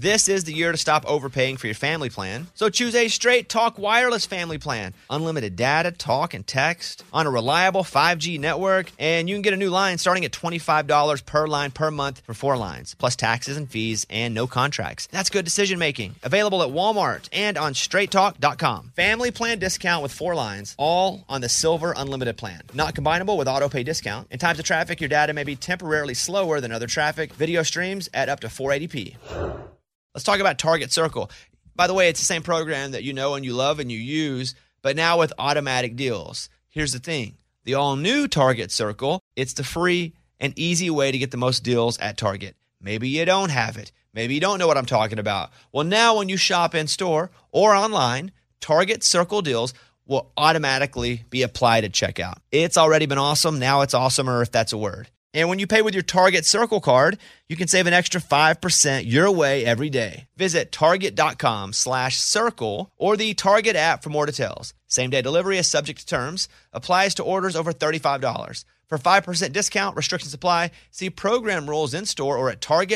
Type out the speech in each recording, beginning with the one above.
This is the year to stop overpaying for your family plan. So choose a Straight Talk Wireless family plan. Unlimited data, talk, and text on a reliable 5G network. And you can get a new line starting at $25 per line per month for 4 lines, plus taxes and fees and no contracts. That's good decision making. Available at Walmart and on straighttalk.com. Family plan discount with 4 lines, all on the Silver Unlimited plan. Not combinable with auto pay discount. In times of traffic, your data may be temporarily slower than other traffic. Video streams at up to 480p. Let's talk about Target Circle. By the way, it's the same program that you know and you love and you use, but now with automatic deals. Here's the thing. The all-new Target Circle, it's the free and easy way to get the most deals at Target. Maybe you don't have it. Maybe you don't know what I'm talking about. Well, now when you shop in-store or online, Target Circle deals will automatically be applied at checkout. It's already been awesome. Now it's awesomer, if that's a word. And when you pay with your Target Circle card, you can save an extra 5% your way every day. Visit target.com/circle or the Target app for more details. Same-day delivery is subject to terms. Applies to orders over $35. For 5% discount, restrictions apply. See program rules in-store or at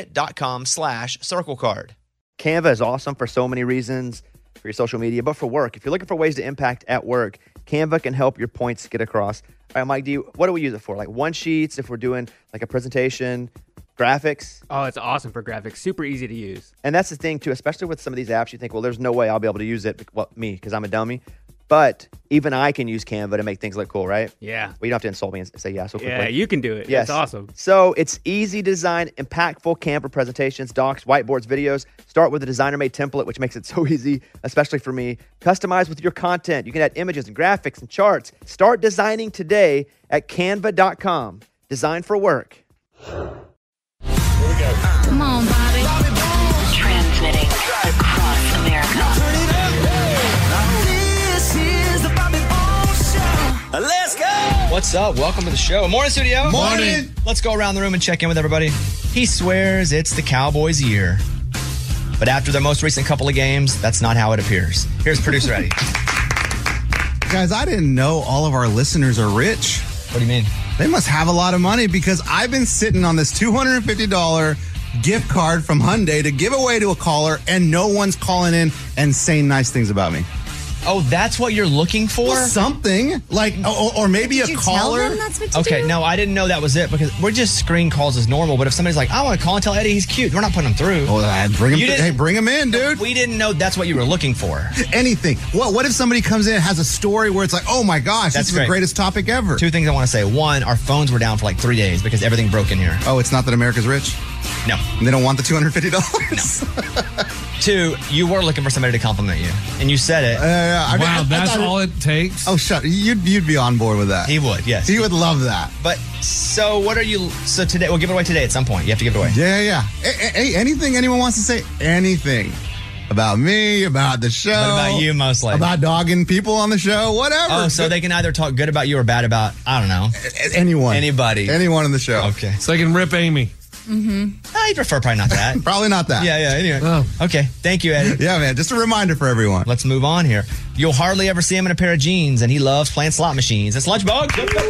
target.com/circle card. Canva is awesome for so many reasons, for your social media, but for work. If you're looking for ways to impact at work, Canva can help your points get across. All right, Mike, what do we use it for? Like one-sheets, if we're doing like a presentation, graphics? Oh, it's awesome for graphics. Super easy to use. And that's the thing, too, especially with some of these apps, you think, well, there's no way I'll be able to use it, well, me, because I'm a dummy. But even I can use Canva to make things look cool, right? Yeah. Well, you don't have to insult me and say yeah so quickly. Yeah, you can do it. Yes. It's awesome. So it's easy design, impactful Canva presentations, docs, whiteboards, videos. Start with a designer-made template, which makes it so easy, especially for me. Customize with your content. You can add images and graphics and charts. Start designing today at canva.com. Design for work. Here we go. Come on, Bobby. Transmitting across America. This is the Bobby Bones Show. Let's go. What's up? Welcome to the show. Morning, studio. Morning. Let's go around the room and check in with everybody. He swears it's the Cowboys' year. But after their most recent couple of games, that's not how it appears. Here's producer Eddie. Guys, I didn't know all of our listeners are rich. What do you mean? They must have a lot of money because I've been sitting on this $250 gift card from Hyundai to give away to a caller, and no one's calling in and saying nice things about me. Oh, that's what you're looking for? Well, something like, or maybe Did a you caller. tell them that's what you Okay, do? no, I didn't know that was it because we're just screen calls as normal. But if somebody's like, I want to call and tell Eddie he's cute, we're not putting him through. Oh, bring him. You didn't- Hey, bring him in, dude. We didn't know that's what you were looking for. Anything. What if somebody comes in and has a story where it's like, oh my gosh, That's this is great. the greatest topic ever? 2 things I want to say. 1, our phones were down for like 3 days because everything broke in here. Oh, it's not that America's rich? No. They don't want the $250? 2, you were looking for somebody to compliment you, and you said it. I mean, Wow, I that's thought all it takes? Oh, shut. You'd be on board with that. He would, yes. He would love that. But so what are you? So today, we'll give it away today at some point. You have to give it away. Yeah. Hey, anything anyone wants to say, anything about me, about the show. What about you, mostly? About dogging people on the show, whatever. Oh, so they can either talk good about you or bad about, I don't know, anyone. anybody. Anyone on the show. Okay. So they can rip Amy. I prefer probably not that. Probably not that. Yeah. Anyway. Oh. Okay. Thank you, Eddie. Yeah, man. Just a reminder for everyone. Let's move on here. You'll hardly ever see him in a pair of jeans, and he loves playing slot machines. It's Lunchbox.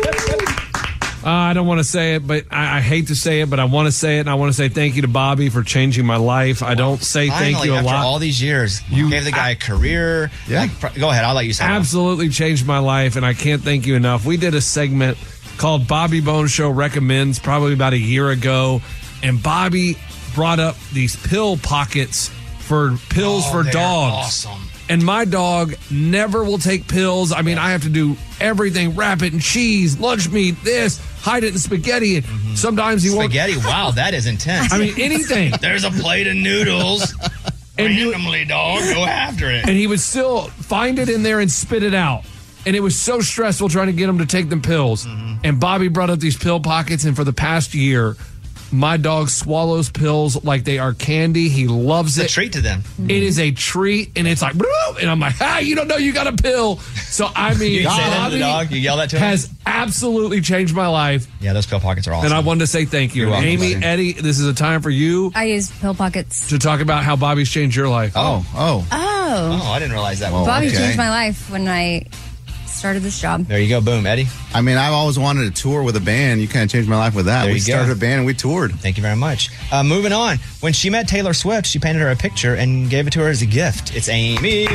I don't want to say it, but I hate to say it, but I want to say it, and I want to say thank you to Bobby for changing my life. I don't say thank Finally, you a after lot. all these years, you gave the guy a career. Yeah. Go ahead. I'll let you say it. Absolutely changed my life, and I can't thank you enough. We did a segment called Bobby Bones Show Recommends probably about a year ago, and Bobby brought up these pill pockets for pills for they're dogs. awesome. And my dog never will take pills. I mean, I have to do everything, wrap it in cheese, lunch meat, this, hide it in spaghetti. And sometimes he won't. Spaghetti. Wow, that is intense. I mean, anything. There's a plate of noodles. Randomly, dog, go after it. And he would still find it in there and spit it out. And it was so stressful trying to get him to take them pills. And Bobby brought up these pill pockets, and for the past year, my dog swallows pills like they are candy. He loves It's a it. treat to them. It is a treat, and it's like, and I'm like, you don't know you got a pill. So, I mean, You say that to the Bobby dog? You yell that to him? has absolutely changed my life. Yeah, those pill pockets are awesome. And I wanted to say thank you. You're welcome, Amy, buddy. Eddie, this is a time for you I use pill pockets. to talk about how Bobby's changed your life. Oh. Oh. Oh, I didn't realize that. Bobby okay. changed my life when I started this job. There you go. Boom, Eddie. I mean, I've always wanted to tour with a band. You kind of changed my life with that. There We you go. started a band and we toured. Thank you very much. Moving on. When she met Taylor Swift, she painted her a picture and gave it to her as a gift. It's Amy.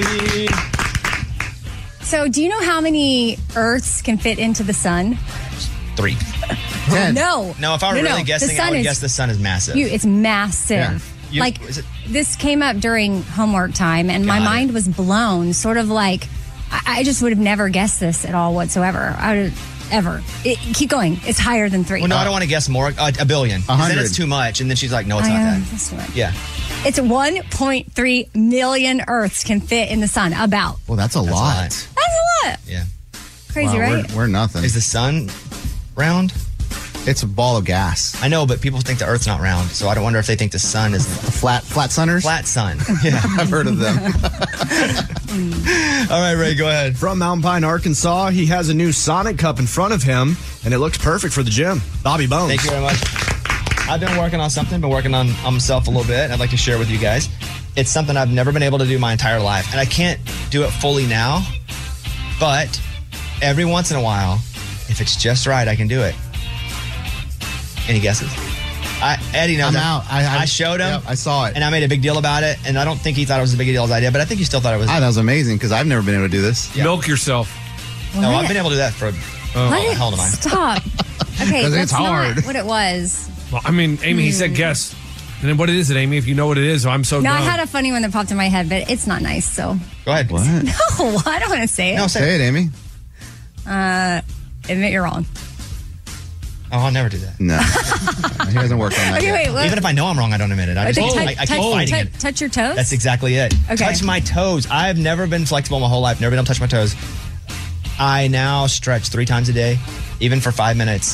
So, do you know how many Earths can fit into the sun? 3. 10. No. No, if I were really guessing, I would guess the sun is massive. It's massive. Yeah. You- is it- This came up during homework time, and my Got it. mind was blown. Sort of like, I just would have never guessed this at all whatsoever. I would have ever. Keep going. It's higher than 3. Well, no, I don't want to guess more. A billion. 'Cause then 100. it's too much. And then she's like, no, it's I not know, that. that's what- Yeah. It's 1.3 million Earths can fit in the sun. About. Well, that's a lot. That's a lot. Yeah. Crazy, Wow, right? We're nothing. Is the sun round? It's a ball of gas. I know, but people think the Earth's not round. So I don't wonder if they think the sun is A flat sunners? flat sun. Yeah. I've heard of them. All right, Ray, go ahead. From Mountain Pine, Arkansas, he has a new Sonic cup in front of him, and it looks perfect for the gym. Bobby Bones. Thank you very much. I've been working on something, been working on myself a little bit. I'd like to share with you guys. It's something I've never been able to do my entire life. And I can't do it fully now, but every once in a while, if it's just right, I can do it. Any guesses? Eddie knows. I'm that. out. I showed him. Yep, I saw it. And I made a big deal about it. And I don't think he thought it was as big a deal as I did, but I think he still thought it was. That was amazing because I've never been able to do this. Yeah. Milk yourself. No, I've been able to do that for What? hell of a Stop. Okay, 'Cause that's it's hard. not what it was. Well, I mean, Amy, he said guess. And then what is it, Amy? If you know what it is, I'm so No, dumb. I had a funny one that popped in my head, but it's not nice, so. Go ahead. What? No, I don't want to say it. No, say Say it. it, Amy. Admit you're wrong. Oh, I'll never do that. No. He hasn't worked on that Okay, yet. wait. What? Even if I know I'm wrong, I don't admit it. I just I keep fighting it. Touch your toes? That's exactly it. Okay. Touch my toes. I've never been flexible my whole life. Never been able to touch my toes. I now stretch 3 times a day, even for 5 minutes.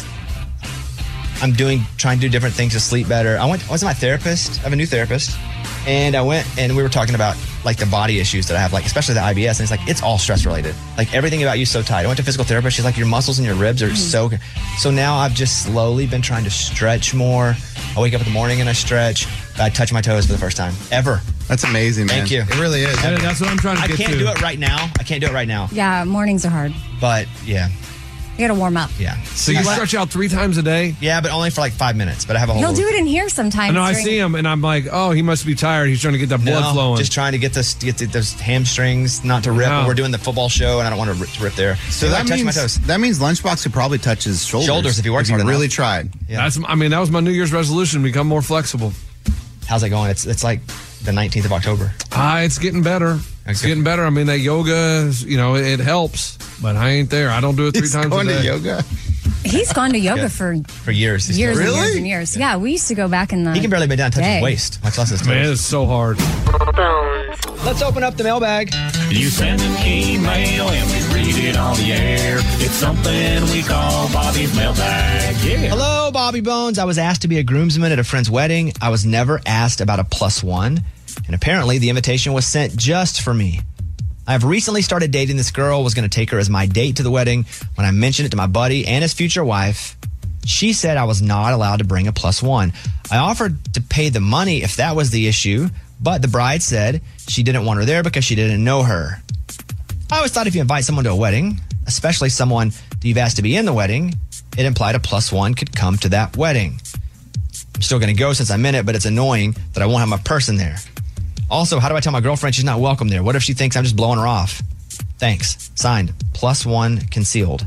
I'm trying to do different things to sleep better. I was my therapist. I have a new therapist. And I went and we were talking about like the body issues that I have, like especially the IBS. And it's like, it's all stress related. Like everything about you is so tight. I went to physical therapist. She's like, your muscles and your ribs are so good. So now I've just slowly been trying to stretch more. I wake up in the morning and I stretch. I touch my toes for the first time ever. That's amazing, man. Thank you. It really is. Yeah, that's what I'm trying to I get can't to. do it right now. Yeah, mornings are hard. But yeah. You got to warm up. Yeah. So you stretch out 3 times a day? Yeah, but only for like 5 minutes. But I have a whole. He'll do it in here sometimes. I know, I during- see him, and I'm like, oh, he must be tired. He's trying to get that blood flowing. Just trying to get those hamstrings not to rip. Wow. We're doing the football show, and I don't want to rip there. So I touch my toes. that means Lunchbox could probably touch his shoulders. If he works hard enough. really tried. Yeah. That was my New Year's resolution, become more flexible. How's that going? It's like the 19th of October. It's getting better. It's Okay. getting better. I mean, that yoga, it helps, but I ain't there. I don't do it 3 He's times going a day. to yoga. He's gone to yoga Yeah. for For years. He's years still- and Really? years and years. Yeah, we used to go back in the He can barely bend down and touch day. his waist, much less his toes. Man, it's so hard. Bones. Let's open up the mailbag. You send an email and we read it on the air. It's something we call Bobby's mailbag. Yeah. Hello, Bobby Bones. I was asked to be a groomsman at a friend's wedding. I was never asked about a +1, and apparently the invitation was sent just for me. I've recently started dating this girl, was going to take her as my date to the wedding. When I mentioned it to my buddy and his future wife, she said I was not allowed to bring a +1. I offered to pay the money if that was the issue, but the bride said she didn't want her there because she didn't know her. I always thought if you invite someone to a wedding, especially someone that you've asked to be in the wedding, it implied a +1 could come to that wedding. I'm still going to go since I'm in it, but it's annoying that I won't have my person there. Also, how do I tell my girlfriend she's not welcome there? What if she thinks I'm just blowing her off? Thanks. Signed, +1 concealed.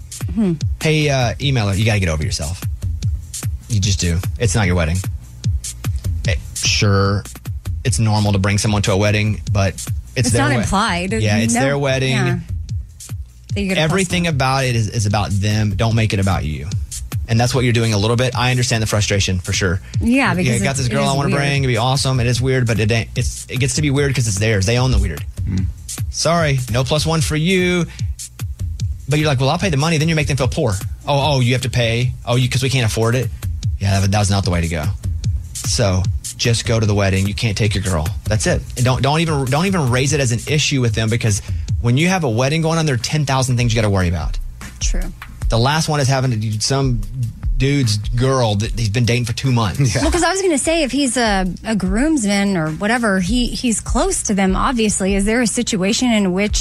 Hey, emailer, you got to get over yourself. You just do. It's not your wedding. Sure, it's normal to bring someone to a wedding, but it's their not implied. Yeah, it's No, their wedding. yeah. That you get a Everything +1. about it is about them. Don't make it about you. And that's what you're doing a little bit. I understand the frustration for sure. Yeah, because I got this it girl is I want to weird. bring. It'd be awesome. It is weird, but it gets to be weird because it's theirs. They own the weird. Sorry, no +1 for you. But you're like, well, I'll pay the money. Then you make them feel poor. Oh, you have to pay. Oh, because we can't afford it. Yeah, that was not the way to go. So just go to the wedding. You can't take your girl. That's it. And don't even raise it as an issue with them, because when you have a wedding going on, there are 10,000 things you got to worry about. True. The last one is having to do some dude's girl that he's been dating for 2 months. Well, because I was going to say, if he's a groomsman or whatever, he's close to them, obviously. Is there a situation in which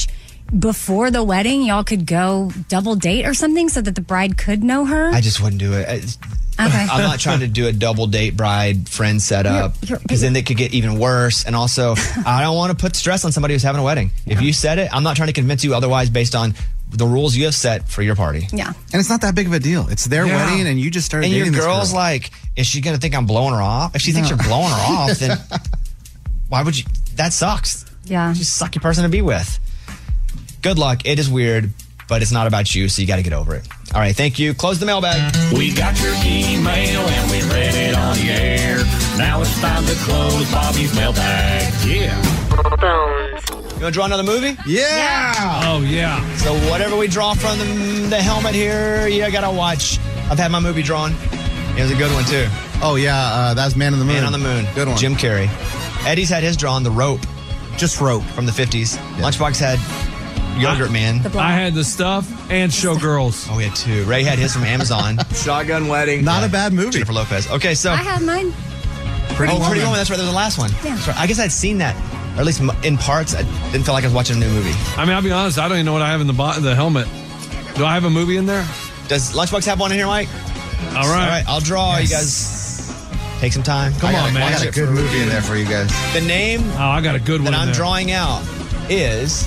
before the wedding, y'all could go double date or something so that the bride could know her? I just wouldn't do it. Okay. I'm not trying to do a double date bride friend setup because then it could get even worse. And also, I don't want to put stress on somebody who's having a wedding. If you said it, I'm not trying to convince you otherwise based on the rules you have set for your party. Yeah. And it's not that big of a deal. It's their wedding, and you just started And dating your this girl's girl. like, is she going to think I'm blowing her off? If she thinks you're blowing her off, then why would you? That sucks. Yeah. Just sucky person to be with. Good luck. It is weird, but it's not about you, so you got to get over it. All right, thank you. Close the mailbag. We got your email and we read it on the air. Now it's time to close Bobby's mailbag. Yeah. You want to draw another movie? Yeah. Oh, yeah. So whatever we draw from the helmet here, you got to watch. I've had my movie drawn. It was a good one, too. Oh, yeah. That's Man on the Moon. Man on the Moon. Good one. Jim Carrey. Eddie's had his drawn, The Rope. Just Rope. From the 50s. Lunchbox had Yogurt Man. I had the stuff and Showgirls. Oh, we had two. Ray had his from Amazon. Shotgun Wedding. Not a bad movie. Jennifer Lopez. Okay, so. I have mine. Pretty Woman. That's right. There was the last one. Yeah. That's right. I guess I'd seen that, or at least in parts. I didn't feel like I was watching a new movie. I mean, I'll be honest. I don't even know what I have in the helmet. Do I have a movie in there? Does Lunchbox have one in here, Mike? All right. I'll draw. You guys take some time. Come on, man. I got a good movie in there for you guys. The name Oh, I got a good one that in I'm there. drawing out is.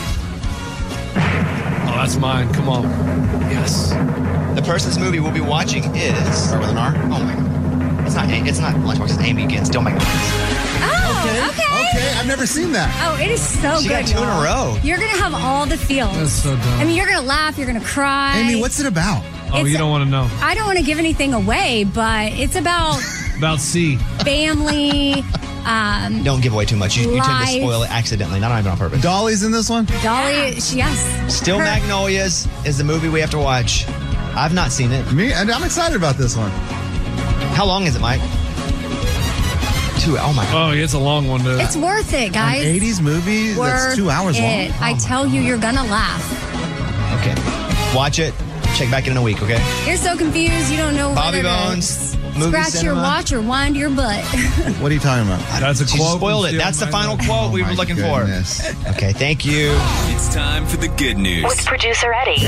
Oh, that's mine. Come on. Yes. The person's movie we'll be watching is. Start with an R? Oh my god. It's not Lunchbox. It's Amy against Don't Make Noise. Oh, okay. Okay, I've never seen that. Oh, it is so She good. got two in a y'all. row. You're going to have all the feels. That's so dumb. I mean, you're going to laugh. You're going to cry. Amy, what's it about? Oh, It's- you don't want to know. I don't want to give anything away, but it's about About C. family. Don't give away too much. You tend to Life. spoil it accidentally, not even on purpose. Dolly's in this one? Dolly, yes. Still Her- Magnolias is the movie we have to watch. I've not seen it. Me? And I'm excited about this one. How long is it, Mike? 2. Oh my god. Oh, it's a long one, dude. It's worth it, guys. 80s movie that's Worth 2 hours long. it. I tell you, you're going to laugh. Okay. Watch it. Check back in a week, okay? You're so confused. You don't know Bobby whether to Bones, movie scratch your cinema. watch or wind your butt. What are you talking about? That's a She quote. spoiled from it. That's the Steel final Magnolias. quote we were my looking goodness. for. Okay, thank you. It's time for the good news. With producer Eddie.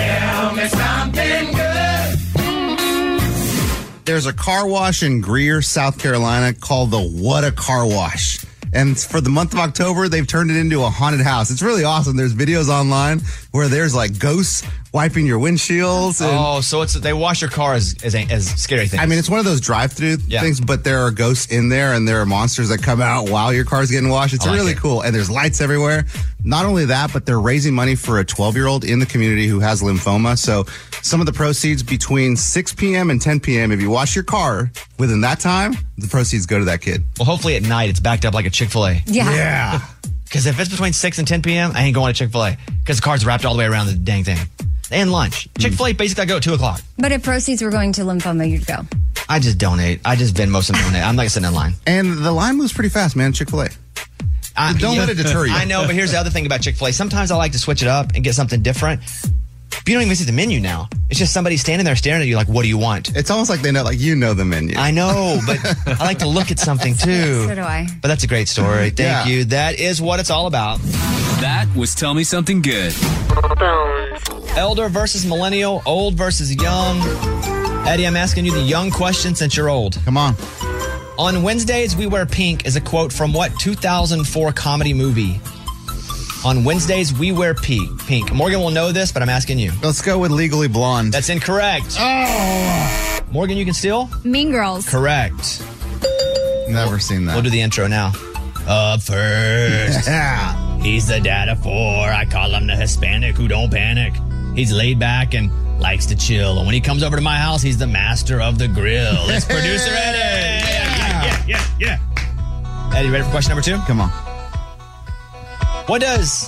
There's a car wash in Greer, South Carolina called the What a Car Wash. And for the month of October, they've turned it into a haunted house. It's really awesome. There's videos online where there's like ghosts wiping your windshields. And, Oh, so they wash your car as scary things. I mean, it's one of those drive-through Yeah. things, but there are ghosts in there and there are monsters that come out while your car's getting washed. It's I like really it. cool. And there's lights everywhere. Not only that, but they're raising money for a 12-year-old in the community who has lymphoma. So some of the proceeds between 6 p.m. and 10 p.m., if you wash your car within that time, the proceeds go to that kid. well, hopefully at night it's backed up like a Chick-fil-A. Yeah. Because if it's between 6 and 10 p.m., I ain't going to Chick-fil-A because the car's wrapped all the way around the dang thing. And lunch. Chick-fil-A basically I go at 2 o'clock. But if proceeds were going to lymphoma, you'd go. I just donate. I just Venmo some donate. I'm not sitting in line. And the line moves pretty fast, man, Chick-fil-A. Don't let it deter you. I know, but here's the other thing about Chick-fil-A. Sometimes I like to switch it up and get something different. But you don't even see the menu now. It's just somebody standing there staring at you like, what do you want? It's almost like they know, like, you know the menu. I know, but I like to look at something too. So do I. But that's a great story. Thank Yeah. you. That is what it's all about. That was Tell Me Something Good. Elder versus millennial, old versus young. Eddie, I'm asking you the young question since you're old. Come on. On Wednesdays, we wear pink is a quote from what 2004 comedy movie? On Wednesdays, we wear pink. Morgan will know this, but I'm asking you. Let's go with Legally Blonde. That's incorrect. Oh. Morgan, you can steal? Mean Girls. Correct. Never seen that. We'll do the intro now. Up first. Yeah. He's the dad of 4. I call him the Hispanic who don't panic. He's laid back and likes to chill. And when he comes over to my house, he's the master of the grill. It's producer Eddie. Yeah. Eddie, ready for question number 2? Come on. What does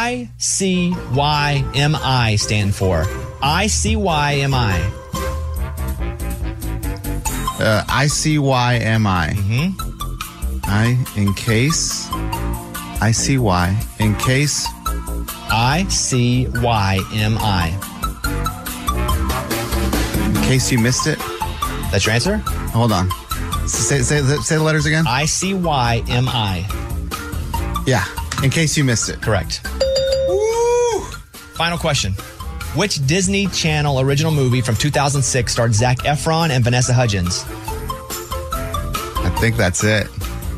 ICYMI stand for? ICYMI. ICYMI. In case. ICY. In case. ICYMI. In case you missed it. That's your answer? Hold on. Say the letters again. ICYMI. Yeah. In case you missed it. Correct. Woo! Final question. Which Disney Channel original movie from 2006 starred Zac Efron and Vanessa Hudgens? I think that's it.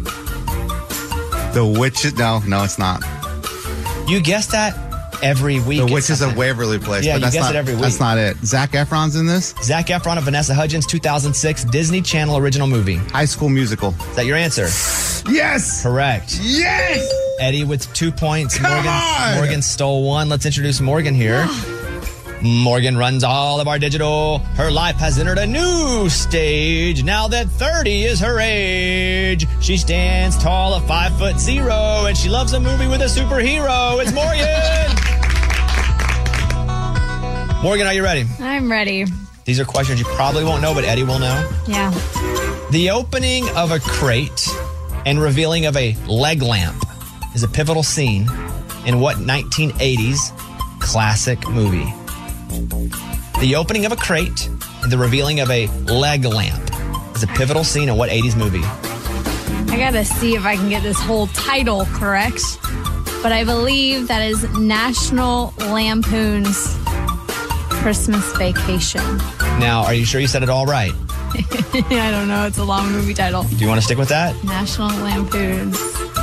The Witches. No, it's not. You guess that every week. The Witches of Waverly Place. Yeah, but you that's guess not, it every week. That's not it. Zac Efron's in this? Zac Efron and Vanessa Hudgens, 2006 Disney Channel original movie. High School Musical. Is that your answer? Yes! Correct. Yes! Eddie with 2 points. Come on! Morgan stole one. Let's introduce Morgan here. Morgan runs all of our digital. Her life has entered a new stage. Now that 30 is her age. She stands tall at 5'0", and she loves a movie with a superhero. It's Morgan! Morgan, are you ready? I'm ready. These are questions you probably won't know, but Eddie will know. Yeah. The opening of a crate and revealing of a leg lamp is a pivotal scene in what 1980s classic movie? The opening of a crate and the revealing of a leg lamp is a pivotal scene in what 80s movie? I gotta see if I can get this whole title correct, but I believe that is National Lampoon's Christmas Vacation. Now, are you sure you said it all right? I don't know. It's a long movie title. Do you want to stick with that? National Lampoon's.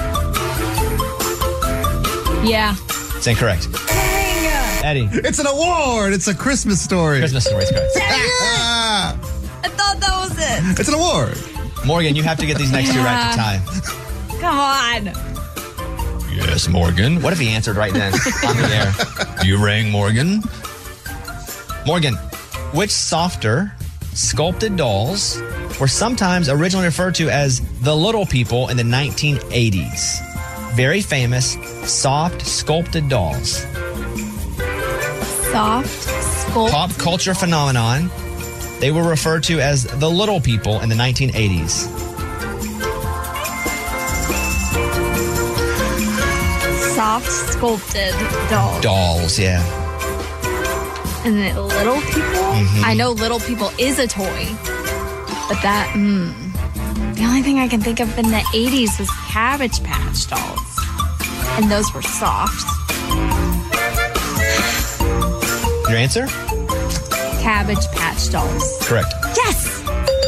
Yeah. It's incorrect. Eddie. It's an award. It's a Christmas story. Christmas story is correct. I thought that was it. It's an award. Morgan, you have to get these next two right to tie. Come on. Yes, Morgan. What if he answered right then on the air? You rang, Morgan. Morgan, which softer, sculpted dolls were sometimes originally referred to as the little people in the 1980s? Very famous, soft, sculpted dolls. Soft, sculpt. Pop culture phenomenon. They were referred to as the little people in the 1980s. Soft, sculpted dolls. Dolls, yeah. And the little people? I know little people is a toy, but that, the only thing I can think of in the 80s was Cabbage Patch dolls. And those were soft. Your answer? Cabbage Patch dolls. Correct. Yes!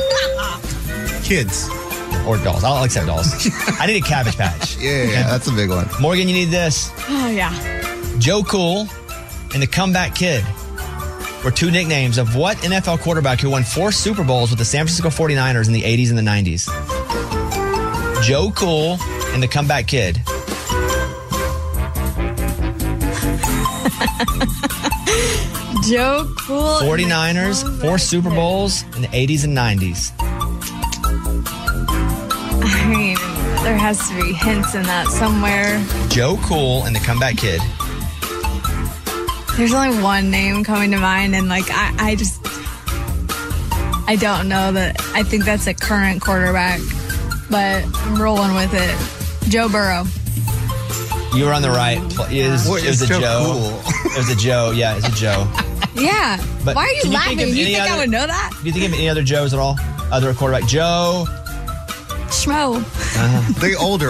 Kids. Or dolls. I'll accept dolls. I need a Cabbage Patch. Yeah, that's a big one. Morgan, you need this. Oh, yeah. Joe Cool and the Comeback Kid were two nicknames of what NFL quarterback who won 4 Super Bowls with the San Francisco 49ers in the 80s and the 90s? Joe Cool and the Comeback Kid. Joe Cool. 49ers, 4 Super Bowls in the 80s and 90s. I mean, there has to be hints in that somewhere. Joe Cool and the Comeback Kid. There's only one name coming to mind, and I don't know that. I think that's a current quarterback, but I'm rolling with it. Joe Burrow. You were on the right place. It was a Joe. Cool? It was a Joe. Yeah, it's a Joe. Yeah. But why are you can you laughing? think of You any think I other- would know that? Do you think of any other Joes at all? Other quarterback? Joe. Schmo. They older.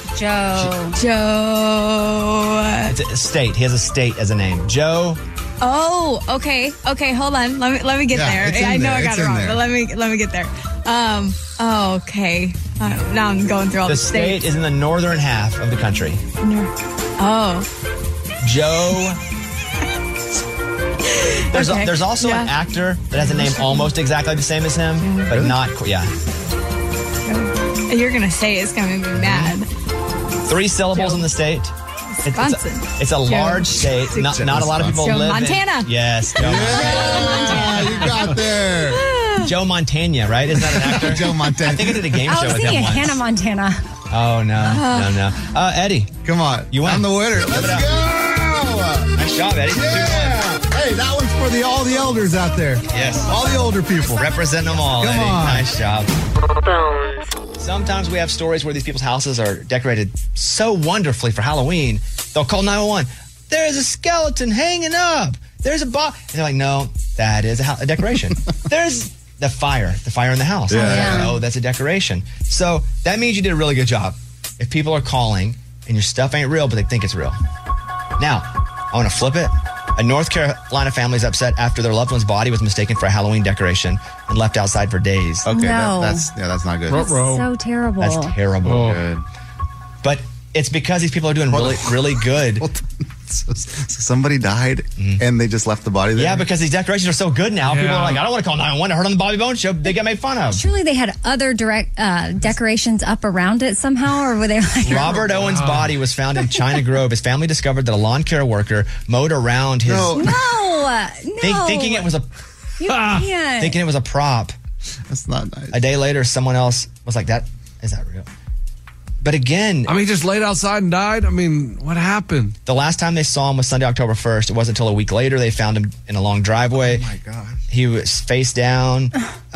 Joe. It's a state. He has a state as a name. Joe. Oh, okay. Hold on. Let me get Yeah, there. it's in I know there. I got It's it in wrong, there. but let me get there. Oh, okay. Now I'm going through all The the state states. is in the northern half of the country. Oh. Joe. Okay. There's also an actor that has a name almost exactly the same as him, but not. Yeah. You're gonna say it's gonna be mad. 3 syllables in the state. Wisconsin. It's a large state. Not a lot of people Joe live Montana. in. Yes, Joe Montana. You got there. Joe Montana, right? Isn't that an actor? Joe Montana. I think I did a game I show was with him thinking once. Hannah Montana. Oh, no. Eddie. Come on. You win. I'm the winner. Let's it up. go. Nice job, Eddie. Yeah. Hey, that one's for all the elders out there. Yes. All the older people. Representing them all, Come Eddie. on. Nice job. Bones. Sometimes we have stories where these people's houses are decorated so wonderfully for Halloween, they'll call 911. There's a skeleton hanging up. There's a box. And they're like, no, that is a decoration. There's the fire in the house. Yeah. Oh, that's a decoration. So that means you did a really good job. If people are calling and your stuff ain't real, but they think it's real. Now, I want to flip it. A North Carolina family is upset after their loved one's body was mistaken for a Halloween decoration and left outside for days. Okay, No. that's not good. That's so terrible. That's terrible. Oh. Good. But it's because these people are doing really, really good. So somebody died and they just left the body there? Yeah, because these decorations are so good now. People are like, I don't want to call 911. I heard on the Bobby Bones show they get made fun of. Surely they had other decorations up around it somehow, or were they like... Robert Owen's body was found in China Grove. His family discovered that a lawn care worker mowed around his... No. Thinking it was a... You can't. Thinking it was a prop. That's not nice. A day later, someone else was like, is that real? But again... I mean, he just laid outside and died? I mean, what happened? The last time they saw him was Sunday, October 1st. It wasn't until a week later they found him in a long driveway. Oh, my God. He was face down.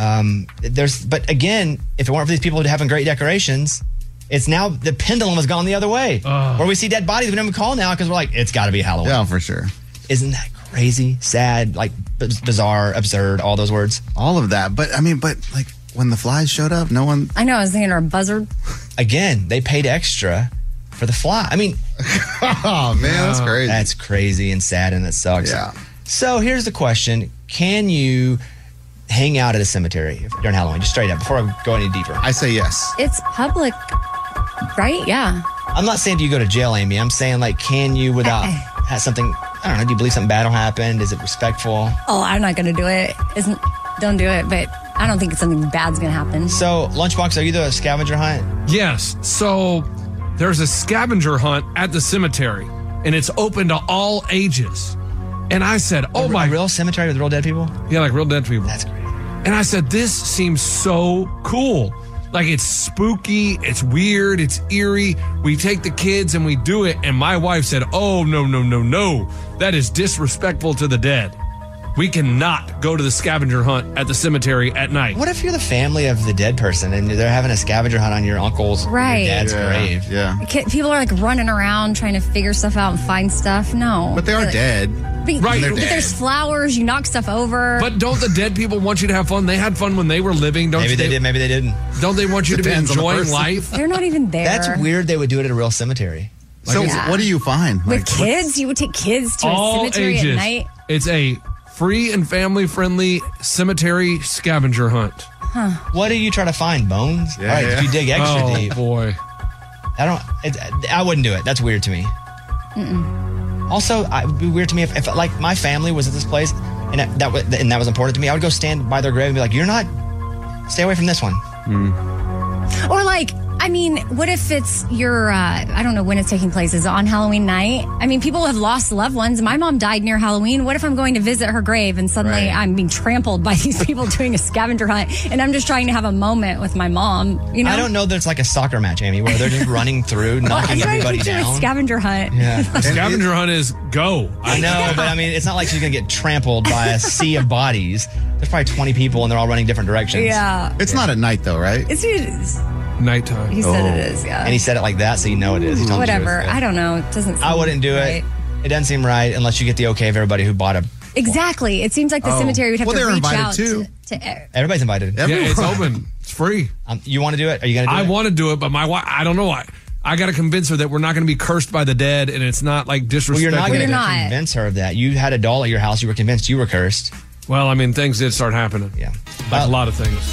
But again, if it weren't for these people having great decorations, it's now the pendulum has gone the other way. Where we see dead bodies, we don't even call now because we're like, it's got to be Halloween. Yeah, for sure. Isn't that crazy, sad, like bizarre, absurd, all those words? All of that. But like when the flies showed up, no one... I know, I was thinking a buzzard. Again, they paid extra for the fly. I mean... Oh, man, that's crazy. That's crazy and sad, and it sucks. Yeah. So here's the question. Can you hang out at a cemetery during Halloween? Just straight up, before I go any deeper. I say yes. It's public, right? Yeah. I'm not saying do you go to jail, Amy. I'm saying, like, can you without have something... I don't know. Do you believe something bad will happen? Is it respectful? Oh, I'm not going to do it. Don't do it, but I don't think something bad's going to happen. So, Lunchbox, are you the scavenger hunt? Yes. So there's a scavenger hunt at the cemetery, and it's open to all ages. And I said, A real cemetery with real dead people? Yeah, like real dead people. That's great. And I said, this seems so cool. Like, it's spooky, it's weird, it's eerie. We take the kids and we do it. And my wife said, oh, no. That is disrespectful to the dead. We cannot go to the scavenger hunt at the cemetery at night. What if you're the family of the dead person and they're having a scavenger hunt on your uncle's or Right. your dad's grave? Yeah. People are like running around trying to figure stuff out and find stuff. No. But they are dead. Right. They're But dead. there's flowers, you knock stuff over. But don't the dead people want you to have fun? They had fun when they were living. Maybe they did, maybe they didn't. Don't they want you to be Depends on the enjoying person. life? They're not even there. That's weird they would do it at a real cemetery. So Yeah. what do you find? With Like, kids? You would take kids to a All cemetery ages. at night? It's a free and family-friendly cemetery scavenger hunt. What do you try to find? Bones? Yeah, All right, yeah. if you dig extra Oh, deep. boy. I wouldn't do it. That's weird to me. Also, it would be weird to me if like my family was at this place and that was important to me. I would go stand by their grave and be like, stay away from this one. Or like, I mean, what if it's your, I don't know when it's taking place. Is it on Halloween night? I mean, people have lost loved ones. My mom died near Halloween. What if I'm going to visit her grave and suddenly I'm being trampled by these people doing a scavenger hunt and I'm just trying to have a moment with my mom, you know? I don't know that it's like a soccer match, Amy, where they're just running through, I'm knocking trying to everybody picture a down. scavenger hunt. Yeah. The scavenger hunt is go. I know, but I mean, it's not like she's going to get trampled by a sea of bodies. There's probably 20 people and they're all running different directions. Yeah. It's not at night though, right? It's Nighttime. he said it is, yeah. And he said it like that, so you know it is. He told the truth. Whatever. Yeah. I don't know. It doesn't seem I wouldn't do right. it. It doesn't seem right unless you get the okay of everybody who bought a... Exactly. It seems like the cemetery would have Well, to they're reach invited out too. to Everybody's invited. Yeah, it's open. It's free. You want to do it? Are you going to do I it? want to do it, but my wife, I don't know why. I got to convince her that we're not going to be cursed by the dead and it's not like Well, disrespectful. you're not going you're to not. convince her of that. You had a doll at your house. You were convinced you were cursed. Well, I mean, things did start happening. Yeah. Like a lot of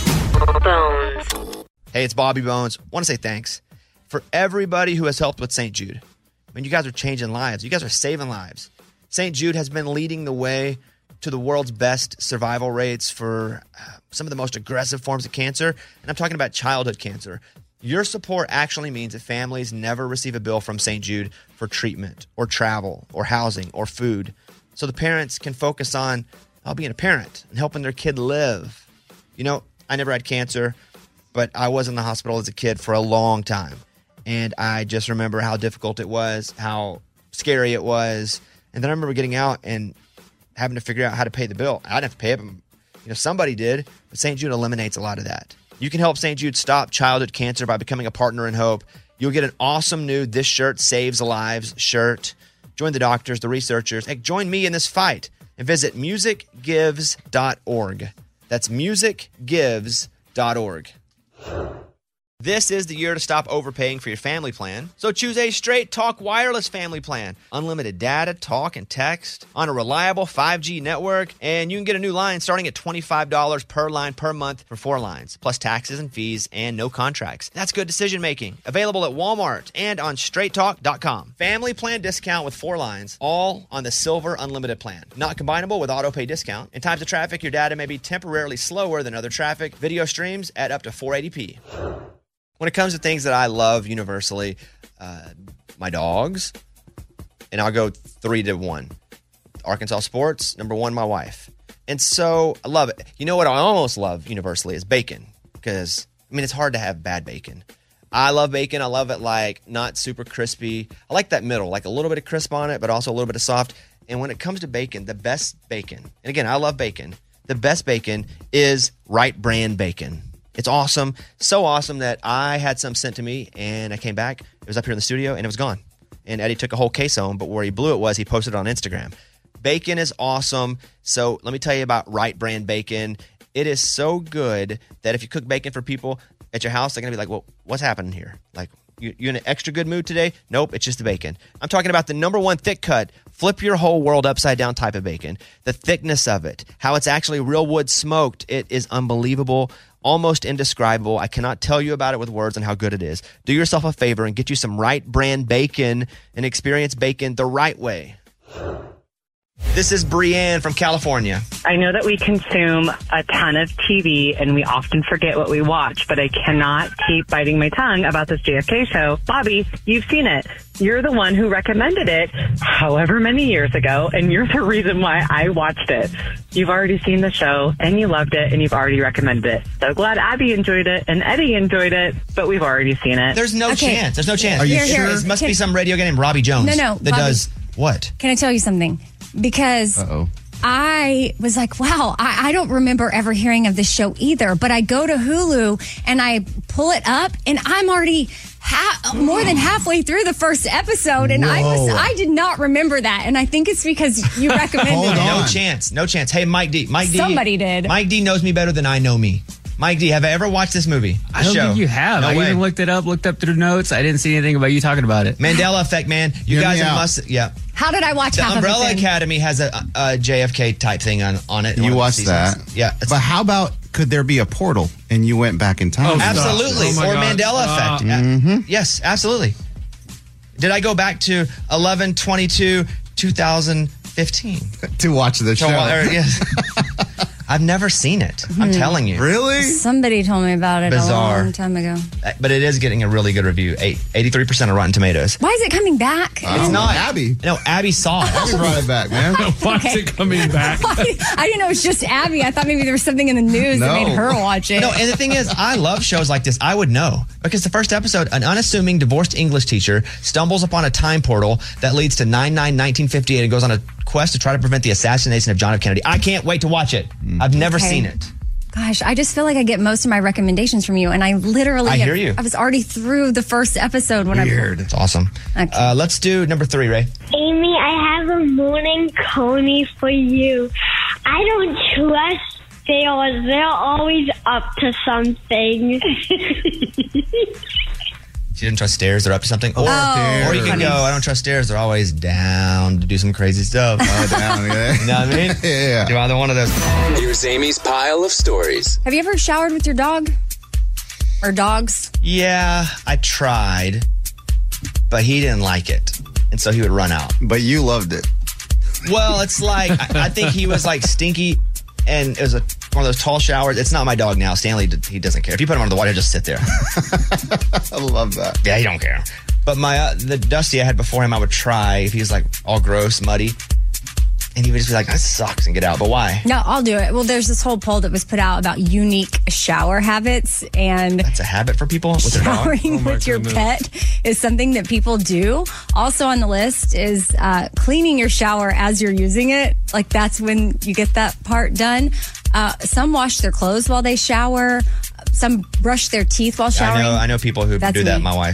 things. Hey, it's Bobby Bones. Want to say thanks for everybody who has helped with St. Jude. I mean, you guys are changing lives. You guys are saving lives. St. Jude has been leading the way to the world's best survival rates for some of the most aggressive forms of cancer. And I'm talking about childhood cancer. Your support actually means that families never receive a bill from St. Jude for treatment or travel or housing or food. So the parents can focus on being a parent and helping their kid live. You know, I never had cancer, but I was in the hospital as a kid for a long time. And I just remember how difficult it was, how scary it was. And then I remember getting out and having to figure out how to pay the bill. I didn't have to pay it, but somebody did. But St. Jude eliminates a lot of that. You can help St. Jude stop childhood cancer by becoming a partner in hope. You'll get an awesome new This Shirt Saves Lives shirt. Join the doctors, the researchers. Hey, join me in this fight and visit musicgives.org. That's musicgives.org. This is the year to stop overpaying for your family plan. So choose a Straight Talk Wireless family plan. Unlimited data, talk, and text on a reliable 5G network. And you can get a new line starting at $25 per line per month for 4 lines, plus taxes and fees and no contracts. That's good decision making. Available at Walmart and on straighttalk.com. Family plan discount with 4 lines, all on the Silver Unlimited plan. Not combinable with auto pay discount. In times of traffic, your data may be temporarily slower than other traffic. Video streams at up to 480p. When it comes to things that I love universally, my dogs, and I'll go 3 to 1. Arkansas sports, number 1, my wife. And so I love it. You know what I almost love universally is bacon, because, I mean, it's hard to have bad bacon. I love bacon. I love it like not super crispy. I like that middle, like a little bit of crisp on it, but also a little bit of soft. And when it comes to bacon, the best bacon, and again, I love bacon. The best bacon is Wright Brand bacon. It's awesome. So awesome that I had some sent to me and I came back. It was up here in the studio and it was gone. And Eddie took a whole case home, but where he blew it was he posted it on Instagram. Bacon is awesome. So let me tell you about Wright Brand bacon. It is so good that if you cook bacon for people at your house, they're going to be like, well, what's happening here? Like, you in an extra good mood today? Nope, it's just the bacon. I'm talking about the number 1 thick cut, flip your whole world upside down type of bacon. The thickness of it, how it's actually real wood smoked. It is unbelievable. Almost indescribable. I cannot tell you about it with words and how good it is. Do yourself a favor and get you some Wright Brand bacon and experience bacon the right way. This is Brianne from California. I know that we consume a ton of TV and we often forget what we watch, but I cannot keep biting my tongue about this JFK show. Bobby, you've seen it. You're the one who recommended it however many years ago, and you're the reason why I watched it. You've already seen the show, and you loved it, and you've already recommended it. So glad Abby enjoyed it, and Eddie enjoyed it, but we've already seen it. There's no chance. There's no chance. Are you sure? It must be some radio guy named Robbie Jones. No, that Bobby. does what? Can I tell you something? Because I was like, wow, I don't remember ever hearing of this show either. But I go to Hulu and I pull it up and I'm already more than halfway through the first episode. And I did not remember that. And I think it's because you recommended it. No chance. Hey, Mike D. Somebody did. Mike D knows me better than I know me. Mike D, have I ever watched this movie? I don't think you have. No I way. even looked up through notes. I didn't see anything about you talking about it. Mandela Effect, man. You guys must. Yeah. How did I watch The half Umbrella of it then? Academy has a JFK type thing on it. You watched that? Yeah. But how about, could there be a portal and you went back in time? Absolutely. Or Mandela Effect. Yes, absolutely. Did I go back to 11/22/2015 to watch the show? Yes. I've never seen it. I'm telling you. Really? Somebody told me about it Bizarre. a long time ago. But it is getting a really good review. 83% of Rotten Tomatoes. Why is it coming back? It's not Abby. No, Abby saw it. Abby brought it back, man. Why is it coming back? I didn't know it was just Abby. I thought maybe there was something in the news that made her watch it. No, and the thing is, I love shows like this. I would know. Because the first episode, an unassuming divorced English teacher stumbles upon a time portal that leads to 9/9/1958 and goes on a quest to try to prevent the assassination of John F. Kennedy. I can't wait to watch it. I've never seen it. Gosh, I just feel like I get most of my recommendations from you, and I literally hear you. I was already through the first episode when Weird. It's awesome. Okay. Let's do number 3, Ray. Amy, I have a morning coney for you. I don't trust sales. They're always up to something. She didn't trust stairs. They're up to something. Or you can go, I don't trust stairs. They're always down to do some crazy stuff. Down, yeah. You know what I mean? Yeah. Do either one of those. Here's Amy's pile of stories. Have you ever showered with your dog? Or dogs? Yeah, I tried, but he didn't like it. And so he would run out. But you loved it. Well, it's like, I think he was like stinky, and it was one of those tall showers. It's not my dog now. Stanley, he doesn't care. If you put him under the water, he'll just sit there. I love that. Yeah, he don't care. But the Dusty I had before him, I would try if he was like all gross, muddy. And he would just be like, that sucks, and get out. But why? No, I'll do it. Well, there's this whole poll that was put out about unique shower habits, and that's a habit for people with their dog. Showering with your pet is something that people do. Also on the list is cleaning your shower as you're using it. Like, that's when you get that part done. Some wash their clothes while they shower. Some brush their teeth while showering. I know people who do that. Me. My wife.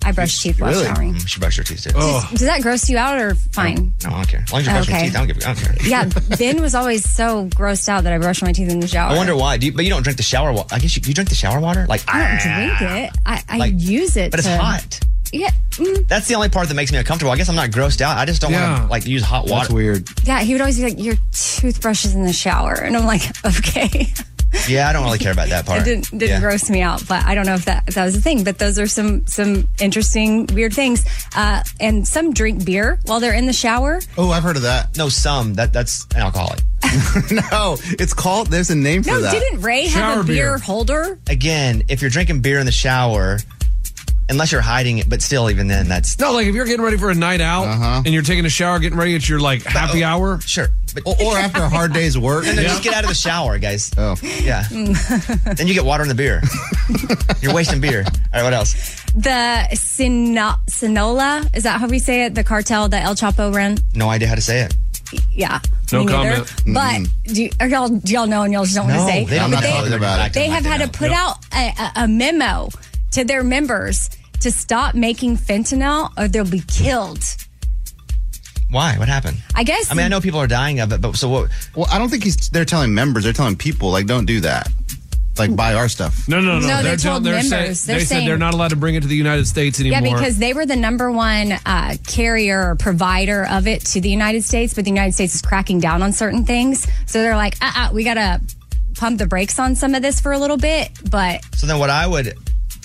I brush teeth while showering. She brushed her teeth too. Does that gross you out or fine? No, I don't care. As long as you brush your teeth, I don't care. Yeah, Ben was always so grossed out that I brush my teeth in the shower. I wonder why. But you don't drink the shower water. I guess you drink the shower water? Like, I don't drink it. I use it. But it's hot. Yeah. That's the only part that makes me uncomfortable. I guess I'm not grossed out. I just don't want to use hot water. That's weird. Yeah, he would always be like, your toothbrush is in the shower. And I'm like, okay. Yeah, I don't really care about that part. It didn't gross me out, but I don't know if that was a thing. But those are some interesting, weird things. And some drink beer while they're in the shower. Oh, I've heard of that. No, that's an alcoholic. No, it's called, there's a name for that. No, didn't Ray have a beer holder? Again, if you're drinking beer in the shower, unless you're hiding it, but still, even then, that's... No, like if you're getting ready for a night out and you're taking a shower, getting ready, it's your like happy hour. Sure. But, or after a hard day's work. And then just get out of the shower, guys. Oh. Yeah. Then you get water in the beer. You're wasting beer. All right, what else? The Sinaloa, is that how we say it? The cartel that El Chapo ran? No idea how to say it. Yeah. No comment. But do y'all know and y'all just don't want to say? They don't know about it. They have had to put out a memo to their members to stop making fentanyl or they'll be killed. Why? What happened? I guess. I mean, I know people are dying of it, but so what? Well, I don't think they're telling members. They're telling people, like, don't do that. Like, buy our stuff. No. they told members. They said they're not allowed to bring it to the United States anymore. Yeah, because they were the number one carrier or provider of it to the United States, but the United States is cracking down on certain things. So they're like, we got to pump the brakes on some of this for a little bit. But so then what I would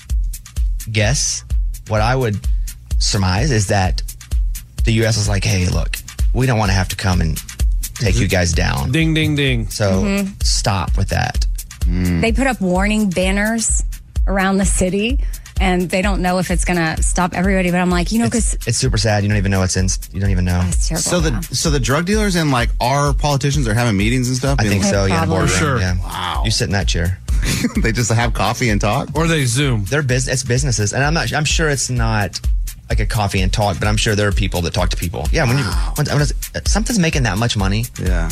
guess, what I would surmise is that the U.S. is like, hey, look, we don't want to have to come and take you guys down. Ding, ding, ding. So stop with that. They put up warning banners around the city, and they don't know if it's going to stop everybody. But I'm like, because it's super sad. You don't even know what's in. You don't even know. It's terrible. So the drug dealers and like our politicians are having meetings and stuff. I think so. Yeah, For sure. Yeah. Wow. You sit in that chair. They just have coffee and talk, or they Zoom. It's businesses, and I'm sure it's not like a coffee and talk, but I'm sure there are people that talk to people. Yeah, when something's making that much money,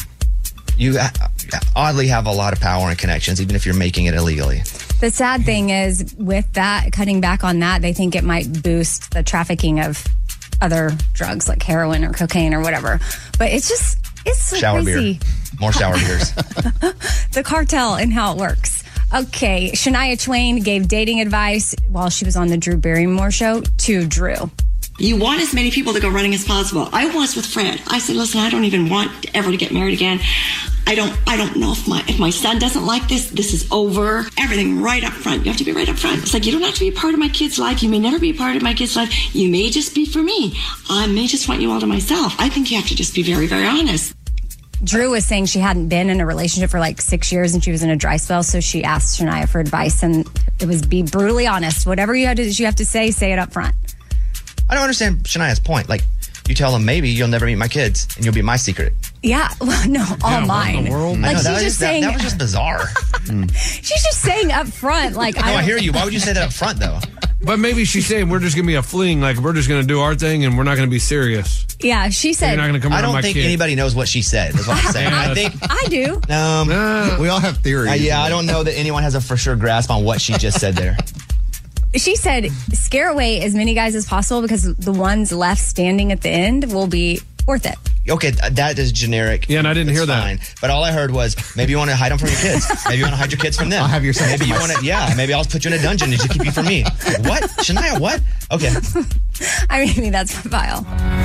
you oddly have a lot of power and connections, even if you're making it illegally. The sad thing is, with that, cutting back on that, they think it might boost the trafficking of other drugs like heroin or cocaine or whatever. But it's so shower crazy. Beer. More shower beers. The cartel and how it works. Okay, Shania Twain gave dating advice while she was on the Drew Barrymore show to Drew. You want as many people to go running as possible. I was with Fred. I said, listen, I don't even want ever to get married again. I don't know if my son doesn't like this is over. Everything right up front. You have to be right up front. It's like, you don't have to be a part of my kid's life. You may never be a part of my kid's life. You may just be for me. I may just want you all to myself. I think you have to just be very, very honest. Drew was saying she hadn't been in a relationship for like 6 years and she was in a dry spell, so she asked Shania for advice, and it was be brutally honest. Whatever you have to say it up front. I don't understand Shania's point. Like, you tell them maybe you'll never meet my kids and you'll be my secret. Yeah, well, no, all mine. What in the world? Like, that was just bizarre. She's just saying up front, like, I hear you. Why would you say that up front, though? But maybe she's saying we're just going to be a fling, like we're just going to do our thing and we're not going to be serious. Yeah, she said. You're not going to come around my kid. I don't think anybody knows what she said. That's what I'm saying. I do. We all have theories. I don't know that anyone has a for sure grasp on what she just said there. She said, scare away as many guys as possible because the ones left standing at the end will be worth it. Okay, that is generic. Yeah, and I didn't hear that. Fine. But all I heard was maybe you want to hide them from your kids. Maybe you want to hide your kids from them. I'll have your son. Maybe you want to. Yeah, maybe I'll put you in a dungeon to keep you from me. What, Shania? What? Okay. I mean, that's my pile.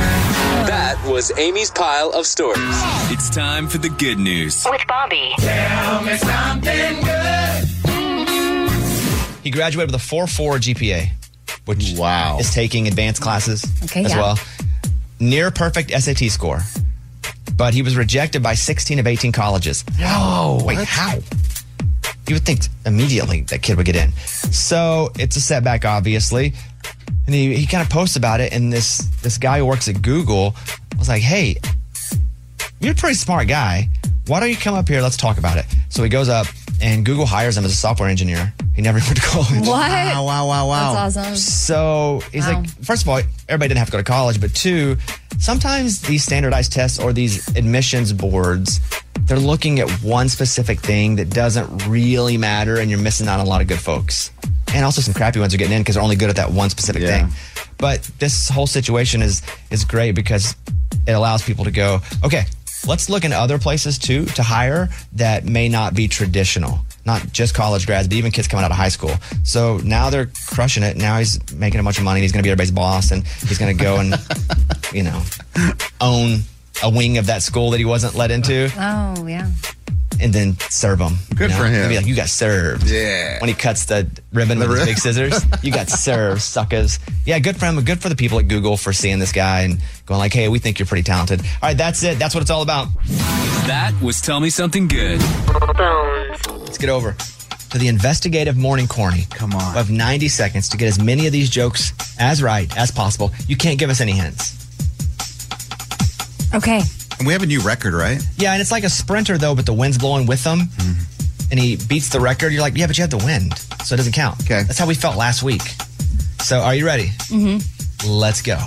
That was Amy's pile of stories. It's time for the good news with Bobby. Tell me something good. He graduated with a 4.4 GPA, which is taking advanced classes as well. Near perfect SAT score, but he was rejected by 16 of 18 colleges. No. Wait, how? You would think immediately that kid would get in. So it's a setback, obviously. And he kind of posts about it, and this guy who works at Google was like, hey, you're a pretty smart guy. Why don't you come up here? Let's talk about it. So he goes up, and Google hires him as a software engineer. He never went to college. What? Wow. That's awesome. So he's like, first of all, everybody didn't have to go to college, but two, sometimes these standardized tests or these admissions boards, they're looking at one specific thing that doesn't really matter, and you're missing out on a lot of good folks. And also some crappy ones are getting in because they're only good at that one specific thing. But this whole situation is great because it allows people to go, okay, let's look into other places too to hire that may not be traditional. Not just college grads, but even kids coming out of high school. So now they're crushing it. Now he's making a bunch of money. He's going to be everybody's boss, and he's going to go and, own a wing of that school that he wasn't let into. Oh, yeah. And then serve them. Good for him. Be like, you got served. Yeah. When he cuts the ribbon with his big scissors, you got served, suckers. Yeah, good for him. Good for the people at Google for seeing this guy and going like, hey, we think you're pretty talented. All right, that's it. That's what it's all about. That was Tell Me Something Good. Let's get over to the investigative morning corny. Come on. We have 90 seconds to get as many of these jokes as right as possible. You can't give us any hints. Okay. And we have a new record, right? Yeah, and it's like a sprinter, though, but the wind's blowing with them. And he beats the record. You're like, yeah, but you have the wind, so it doesn't count. Okay. That's how we felt last week. So are you ready? Mm-hmm. Let's go.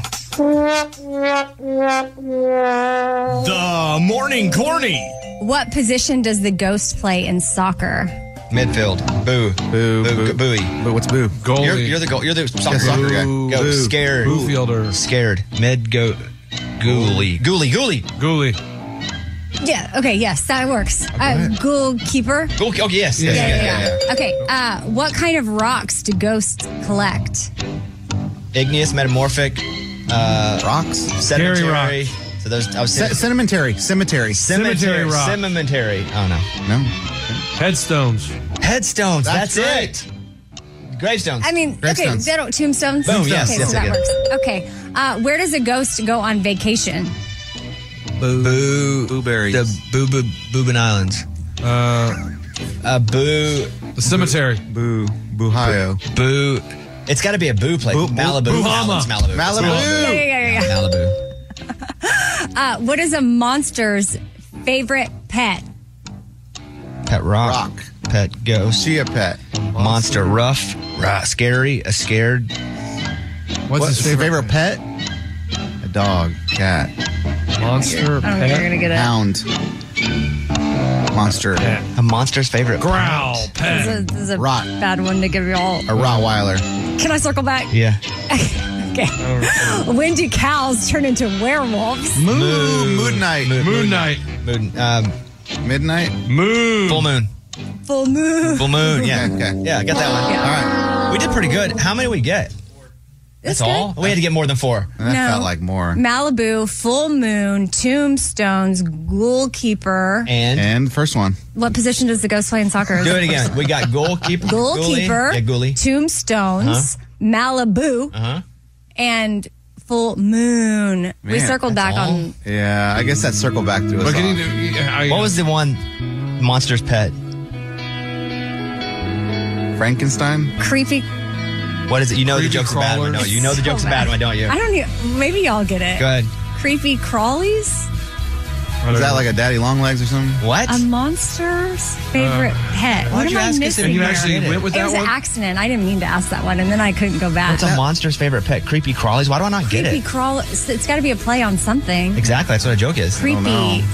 The morning corny. What position does the ghost play in soccer? Midfield. Boo. Booey. But what's boo? Goalie. You're the goal. You're the soccer guy. Go. Boo. Scared. Boo fielder. Scared. Ghoulie. Ghoulie. Yeah, okay, yes, that works. Goalkeeper? Okay, yes. Yeah. Okay, what kind of rocks do ghosts collect? Igneous, metamorphic, rocks, sedimentary. Scary rock. So those, I was saying, Cemetery. cemetery rock. Sedimentary. Oh no. Headstones. Headstones. That's right. it. Gravestones. I mean, Gravestones. okay, they don't tombstones? Boom, yes, okay, yes, so I that get works. Okay, where does a ghost go on vacation? Blueberries. The Boobin Islands. Boo. The cemetery. Buhayo. Boo. It's got to be a boo place. Malibu. Bahama. Malibu. Malibu. Malibu. What is a monster's favorite pet? Pet rock. Pet ghost. Chia pet. Monster. Rough. Scary. A scared. What's your favorite pet? A dog. Cat. Monster. I don't think you're gonna get it. Hound. Monster. A monster's favorite. Growl. Pet. This is a Rot. bad one to give you all. A Rottweiler. Can I circle back? Yeah. Okay. When do cows turn into werewolves? Moon night. Moon night. Moon. Midnight. Moon. Full moon. Full moon. Full moon. Yeah. Okay. Yeah, I got that one. All right. We did pretty good. How many did we get? That's all? We had to get more than 4. That No. felt like more. Malibu, full moon, tombstones, goalkeeper. And first one. What position does the ghost play in soccer? do it again. We got goalkeeper. Goalkeeper. Yeah, Ghoulie. Tombstones, Malibu, and full moon. We Man, circled that's back all? on. Yeah, I guess that circled back to us. But can all. you do, What was the one monster's pet? Frankenstein? Creepy. What is it? You know the Creepy joke's a bad one, crawlers. don't you? You know the joke's a bad one, don't you? I don't even. Maybe y'all get it. Go ahead. Creepy crawlies? Is that like a daddy long legs or something? What? A monster's favorite pet. What why'd you am I ask us missing if you here? actually went with It that was one? an accident. I didn't mean to ask that one, and then I couldn't go back. What's a monster's favorite pet? Creepy crawlies? Why do I not get Creepy it? crawl. It's got to be a play on something. Exactly. That's what a joke is. Creepy.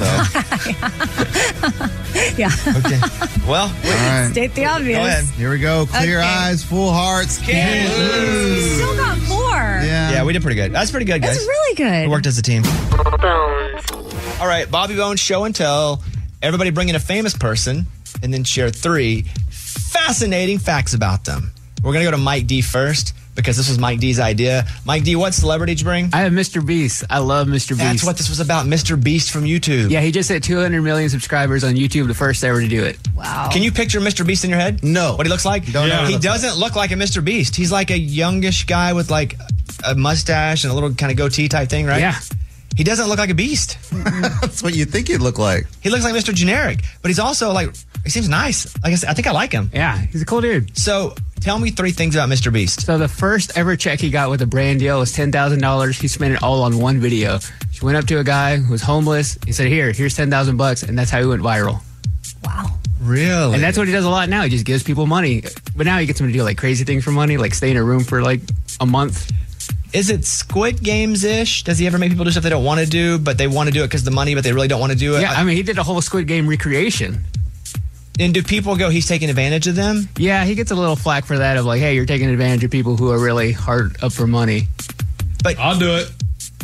Yeah. Okay. Well, All right. State the obvious. go ahead. Here we go. Clear Okay. eyes, full hearts. Can't lose. Still got 4. Yeah, we did pretty good. That's pretty good, guys. That's really good. We worked as a team. All right, Bobby Bones show and tell. Everybody bring in a famous person and then share 3 fascinating facts about them. We're going to go to Mike D first because this was Mike D's idea. Mike D, what celebrity did you bring? I have Mr. Beast. I love Mr. Beast. That's what this was about, Mr. Beast from YouTube. Yeah, he just hit 200 million subscribers on YouTube, the first ever to do it. Wow. Can you picture Mr. Beast in your head? No. What he looks like? Don't know what he He looks doesn't look like a Mr. Beast. He's like a youngish guy with like a mustache and a little kind of goatee type thing, right? Yeah. He doesn't look like a beast. That's what you think he'd look like. He looks like Mr. Generic, but he's also like, he seems nice. Like I said, I think I like him. Yeah, he's a cool dude. So tell me 3 things about Mr. Beast. So the first ever check he got with a brand deal was $10,000. He spent it all on one video. He went up to a guy who was homeless. He said, here's $10,000, and that's how he went viral. Wow. Really? And that's what he does a lot now. He just gives people money. But now he gets them to do like crazy things for money, like stay in a room for like a month. Is it Squid Games-ish? Does he ever make people do stuff they don't want to do, but they want to do it because of the money, but they really don't want to do it? Yeah, I mean, he did a whole Squid Game recreation. And do people go, he's taking advantage of them? Yeah, he gets a little flack for that of like, hey, you're taking advantage of people who are really hard up for money. But I'll do it.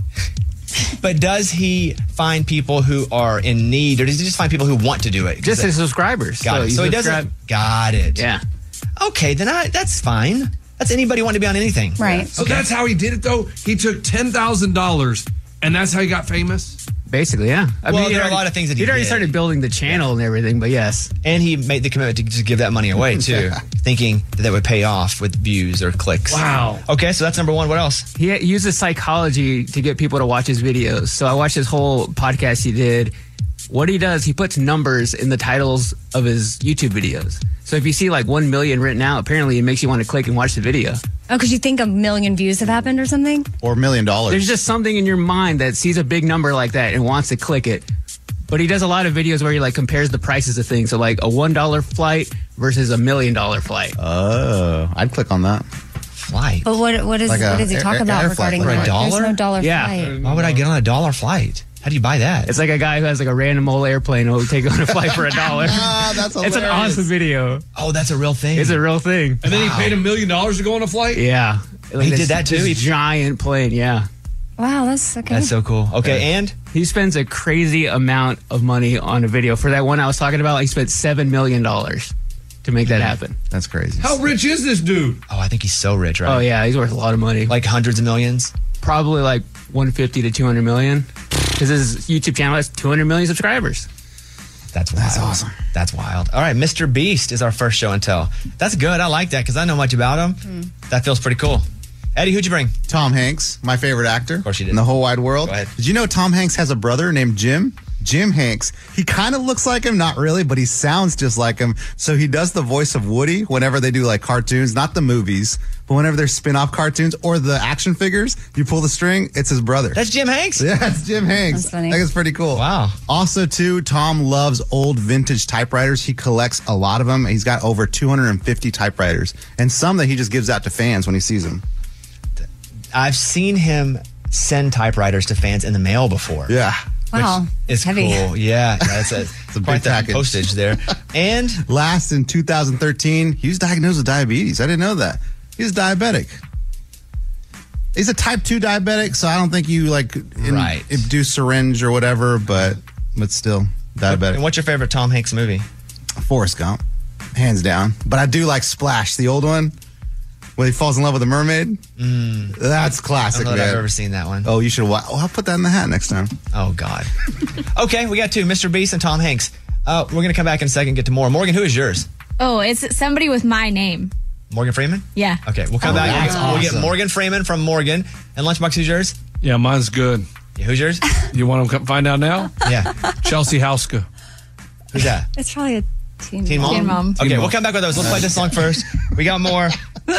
But does he find people who are in need, or does he just find people who want to do it? Just his subscribers. Got it. So he doesn't. Got it. Yeah. Okay, then that's fine. That's anybody wanting to be on anything. Right. So that's how he did it, though? He took $10,000, and that's how he got famous? Basically, yeah. Well, there are a lot of things that he he'd already did. started building the channel and everything, but yes. And he made the commitment to just give that money away, too, thinking that would pay off with views or clicks. Wow. Okay, so that's number one. What else? He uses psychology to get people to watch his videos. So I watched his whole podcast he did. What he does, he puts numbers in the titles of his YouTube videos. So if you see like 1 million written out, apparently it makes you want to click and watch the video. Oh, because you think 1 million views have happened or something? Or $1 million. There's just something in your mind that sees a big number like that and wants to click it. But he does a lot of videos where he like compares the prices of things. So like a $1 flight versus $1 million flight. Oh, I'd click on that. Flight. But what does he talk about regarding For that? $1? There's no dollar Yeah. flight. Why would I get on a $1 flight? How do you buy that? It's like a guy who has like a random old airplane who will take on a flight for $1. Ah, that's hilarious. It's an awesome video. Oh, that's a real thing. It's a real thing. And then he paid $1 million to go on a flight? Yeah. He did that too? This giant plane, yeah. Wow, that's okay. That's so cool. Okay, and? He spends a crazy amount of money on a video. For that one I was talking about, he spent $7 million to make that happen. That's crazy. How rich is this dude? Oh, I think he's so rich, right? Oh, yeah, he's worth a lot of money. Like hundreds of millions? Probably like 150 to 200 million. Because his YouTube channel has 200 million subscribers. That's wild. That's awesome. That's wild. All right, Mr. Beast is our first show and tell. That's good. I like that because I know much about him. That feels pretty cool. Eddie, who'd you bring? Tom Hanks, my favorite actor. Of course you did. In the whole wide world. Go ahead. Did you know Tom Hanks has a brother named Jim? Jim Hanks. He kind of looks like him, not really, but he sounds just like him. So he does the voice of Woody whenever they do like cartoons, not the movies, but whenever they're spin-off cartoons or the action figures, you pull the string, it's his brother. That's Jim Hanks? Yeah, it's Jim Hanks. That's funny. I think it's pretty cool. Wow. Also, too, Tom loves old vintage typewriters. He collects a lot of them. He's got over 250 typewriters and some that he just gives out to fans when he sees them. I've seen him send typewriters to fans in the mail before. Yeah. Wow. It's heavy. cool. Yeah. That's a quite big the package. postage there. And Last, in 2013, he was diagnosed with diabetes. I didn't know that. He was diabetic. He's a type 2 diabetic, so I don't think you Right. do syringe or whatever, but still diabetic. And what's your favorite Tom Hanks movie? Forrest Gump, hands down. But I do like Splash, the old one, where he falls in love with a mermaid. That's I classic, don't know that man. I've ever seen that one. Oh, you should watch. Oh, I'll put that in the hat next time. Oh, God. Okay, we got two, Mr. Beast and Tom Hanks. We're going to come back in a second and get to more. Morgan, who is yours? Oh, it's somebody with my name. Morgan Freeman? Yeah. Okay, we'll come back. that's We'll get awesome. Morgan Freeman from Morgan. And Lunchbox, who's yours? Yeah, mine's good. Yeah, who's yours? You want to find out now? Yeah. Chelsea Houska. Who's that? It's probably a teen Teen Mom? Teen Mom. Okay, Teen we'll Mom. come back with those. Let's play this song first. We got more.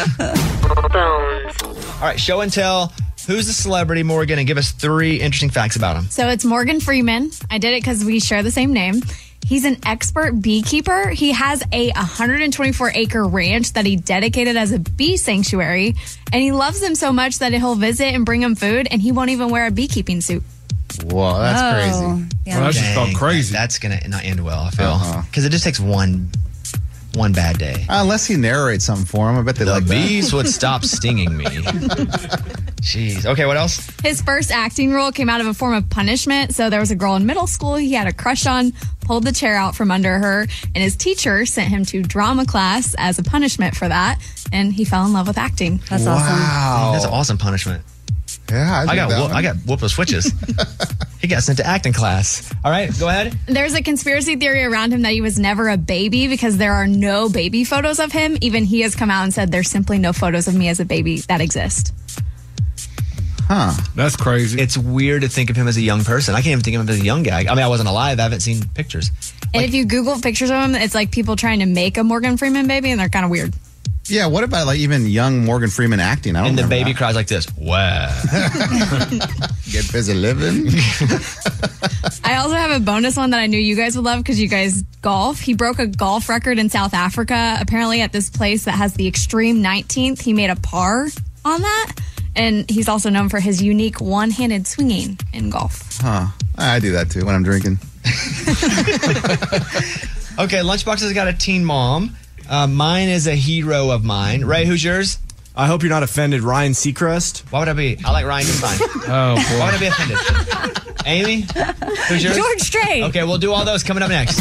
All right, show and tell. Who's the celebrity, Morgan? And give us 3 interesting facts about him. So it's Morgan Freeman. I did it because we share the same name. He's an expert beekeeper. He has a 124-acre ranch that he dedicated as a bee sanctuary. And he loves them so much that he'll visit and bring them food, and he won't even wear a beekeeping suit. Whoa, that's crazy. Yeah. Well, that just felt Dang, crazy. That's going to not end well, I feel. Uh-huh. Because it just takes one bad day. Unless he narrates something for him. I bet they The like that. bees would stop stinging me. Jeez. Okay, what else? His first acting role came out of a form of punishment. So there was a girl in middle school he had a crush on, pulled the chair out from under her, and his teacher sent him to drama class as a punishment for that. And he fell in love with acting. That's awesome. Wow. That's an awesome punishment. Yeah, I got whooped with switches. He got sent to acting class. All right, go ahead. There's a conspiracy theory around him that he was never a baby because there are no baby photos of him. Even he has come out and said there's simply no photos of me as a baby that exist. Huh. That's crazy. It's weird to think of him as a young person. I can't even think of him as a young guy. I mean, I wasn't alive. I haven't seen pictures. And if you Google pictures of him, it's like people trying to make a Morgan Freeman baby, and they're kind of weird. Yeah, what about like even young Morgan Freeman acting? I don't And the remember baby that. cries like this. Wow. Get busy living. I also have a bonus one that I knew you guys would love because you guys golf. He broke a golf record in South Africa. Apparently at this place that has the extreme 19th, he made a par on that. And he's also known for his unique one-handed swinging in golf. Huh. I do that too when I'm drinking. Okay, Lunchbox has got a teen mom. Mine is a hero of mine. Ray, who's yours? I hope you're not offended. Ryan Seacrest. Why would I be? I like Ryan just fine. Oh, boy. Why would I be offended? Amy? Who's yours? George Strait. Okay, we'll do all those coming up next.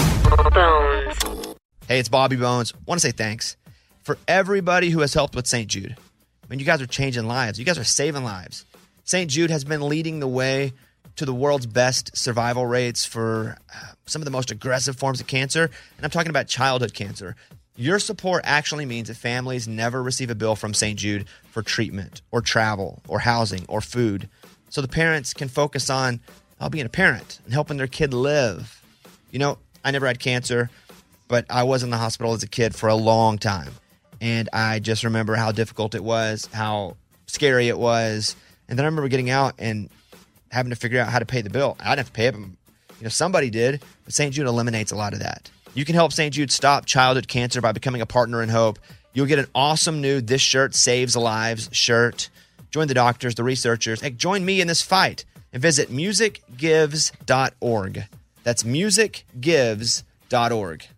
Hey, it's Bobby Bones. Want to say thanks for everybody who has helped with St. Jude. I mean, you guys are changing lives. You guys are saving lives. St. Jude has been leading the way to the world's best survival rates for some of the most aggressive forms of cancer. And I'm talking about childhood cancer. Your support actually means that families never receive a bill from St. Jude for treatment or travel or housing or food. So the parents can focus on being a parent and helping their kid live. You know, I never had cancer, but I was in the hospital as a kid for a long time. And I just remember how difficult it was, how scary it was. And then I remember getting out and having to figure out how to pay the bill. I didn't have to pay it, but somebody did. But St. Jude eliminates a lot of that. You can help St. Jude stop childhood cancer by becoming a partner in hope. You'll get an awesome new This Shirt Saves Lives shirt. Join the doctors, the researchers. Hey, join me in this fight and visit musicgives.org. That's musicgives.org.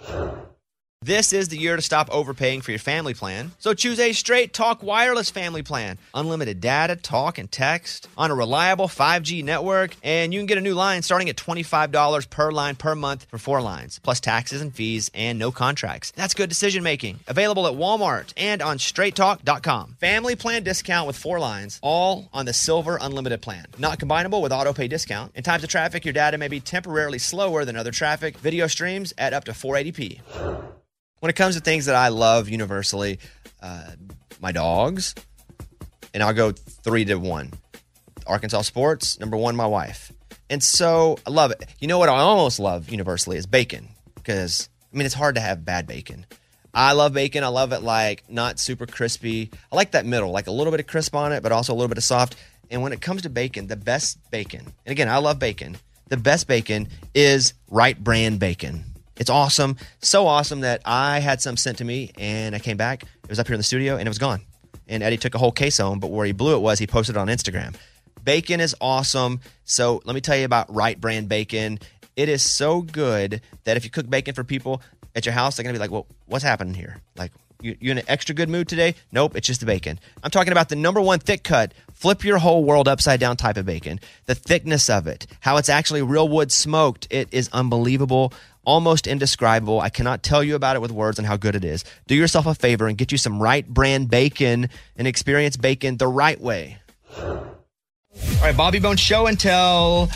This is the year to stop overpaying for your family plan. So choose a Straight Talk Wireless family plan. Unlimited data, talk, and text on a reliable 5G network. And you can get a new line starting at $25 per line per month for 4 lines, plus taxes and fees and no contracts. That's good decision making. Available at Walmart and on straighttalk.com. Family plan discount with 4 lines, all on the Silver Unlimited plan. Not combinable with auto pay discount. In times of traffic, your data may be temporarily slower than other traffic. Video streams at up to 480p. When it comes to things that I love universally, my dogs, and I'll go 3 to 1. Arkansas sports, number 1, my wife. And so I love it. You know what I almost love universally is bacon, because, it's hard to have bad bacon. I love bacon. I love it like not super crispy. I like that middle, like a little bit of crisp on it, but also a little bit of soft. And when it comes to bacon, the best bacon, and again, I love bacon. The best bacon is Right Brand bacon. It's awesome. So awesome that I had some sent to me and I came back. It was up here in the studio and it was gone. And Eddie took a whole case home, but where he blew it was he posted it on Instagram. Bacon is awesome. So let me tell you about Right Brand bacon. It is so good that if you cook bacon for people at your house, they're going to be like, well, what's happening here? Like, you in an extra good mood today? Nope, it's just the bacon. I'm talking about the number 1 thick cut, flip your whole world upside down type of bacon. The thickness of it, how it's actually real wood smoked. It is unbelievable. Almost indescribable. I cannot tell you about it with words and how good it is. Do yourself a favor and get you some Right Brand bacon and experience bacon the right way. All right, Bobby Bones show and tell.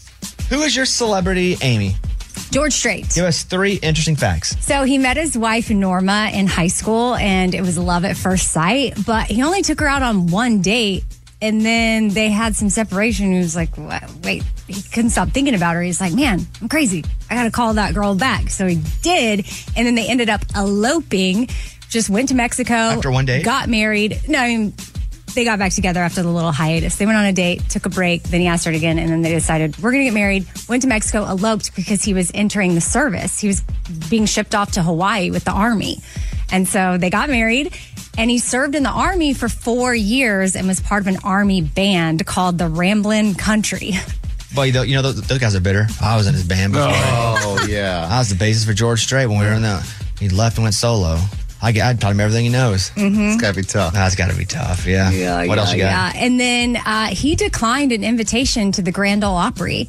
Who is your celebrity, Amy? George Strait. Give us 3 interesting facts. So he met his wife, Norma, in high school, and it was love at first sight, but he only took her out on 1 date. And then they had some separation. He was like, wait, he couldn't stop thinking about her. He's like, man, I'm crazy. I got to call that girl back. So he did. And then they ended up eloping, just went to Mexico. After 1 date? Got married. No, they got back together after the little hiatus. They went on a date, took a break. Then he asked her again. And then they decided, we're going to get married. Went to Mexico, eloped because he was entering the service. He was being shipped off to Hawaii with the Army. And so they got married. And he served in the Army for 4 years and was part of an Army band called the Ramblin' Country. Well, those guys are bitter. I was in his band before. Oh, yeah. I was the bassist for George Strait when we were in the... He left and went solo. I taught him everything he knows. Mm-hmm. It's got to be tough. That's got to be tough, yeah. What else you got? Yeah. And then he declined an invitation to the Grand Ole Opry.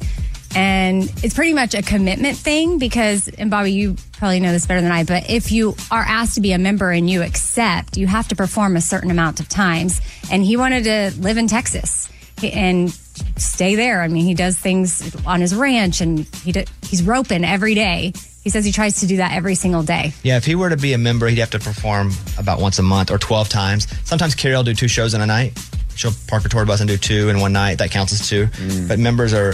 And it's pretty much a commitment thing because, and Bobby, you probably know this better than I, but if you are asked to be a member and you accept, you have to perform a certain amount of times. And he wanted to live in Texas and stay there. I mean, he does things on his ranch and he's roping every day. He says he tries to do that every single day. Yeah, if he were to be a member, he'd have to perform about once a month or 12 times. Sometimes Carrie will do 2 shows in a night. She'll park her tour bus and do 2 in one night. That counts as 2. But members are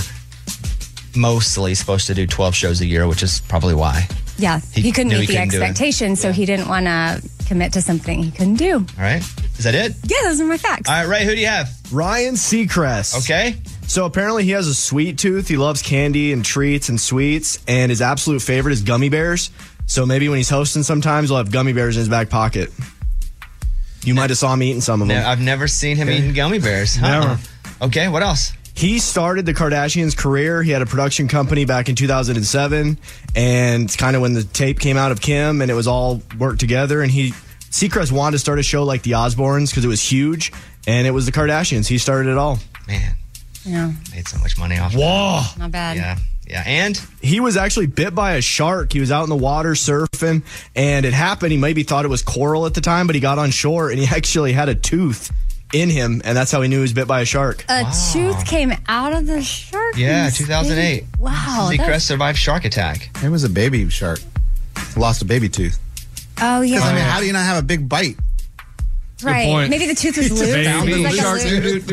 mostly supposed to do 12 shows a year, which is probably why. Yeah, he couldn't meet the expectations, so he didn't want to commit to something he couldn't do. All right. Is that it? Yeah, those are my facts. All right, Ray, who do you have? Ryan Seacrest. Okay. So apparently he has a sweet tooth. He loves candy and treats and sweets, and his absolute favorite is gummy bears. So maybe when he's hosting sometimes, he'll have gummy bears in his back pocket. You might have saw him eating some of them. I've never seen him eating gummy bears. Never. Okay, what else? He started the Kardashians' career. He had a production company back in 2007, and kind of when the tape came out of Kim and it was all worked together, and Seacrest wanted to start a show like The Osbournes because it was huge, and it was the Kardashians. He started it all. Man. Yeah. Made so much money off of Whoa. that. Not bad. Yeah, and he was actually bit by a shark. He was out in the water surfing, and it happened. He maybe thought it was coral at the time, but he got on shore, and he actually had a tooth in him, and that's how he knew he was bit by a shark. A tooth came out of the shark? Yeah, 2008. Wow. Seacrest survived shark attack. It was a baby shark. Lost a baby tooth. Oh, yeah. Because, I mean, how do you not have a big bite? Right. point. Maybe the tooth was loose. Baby It was like shark.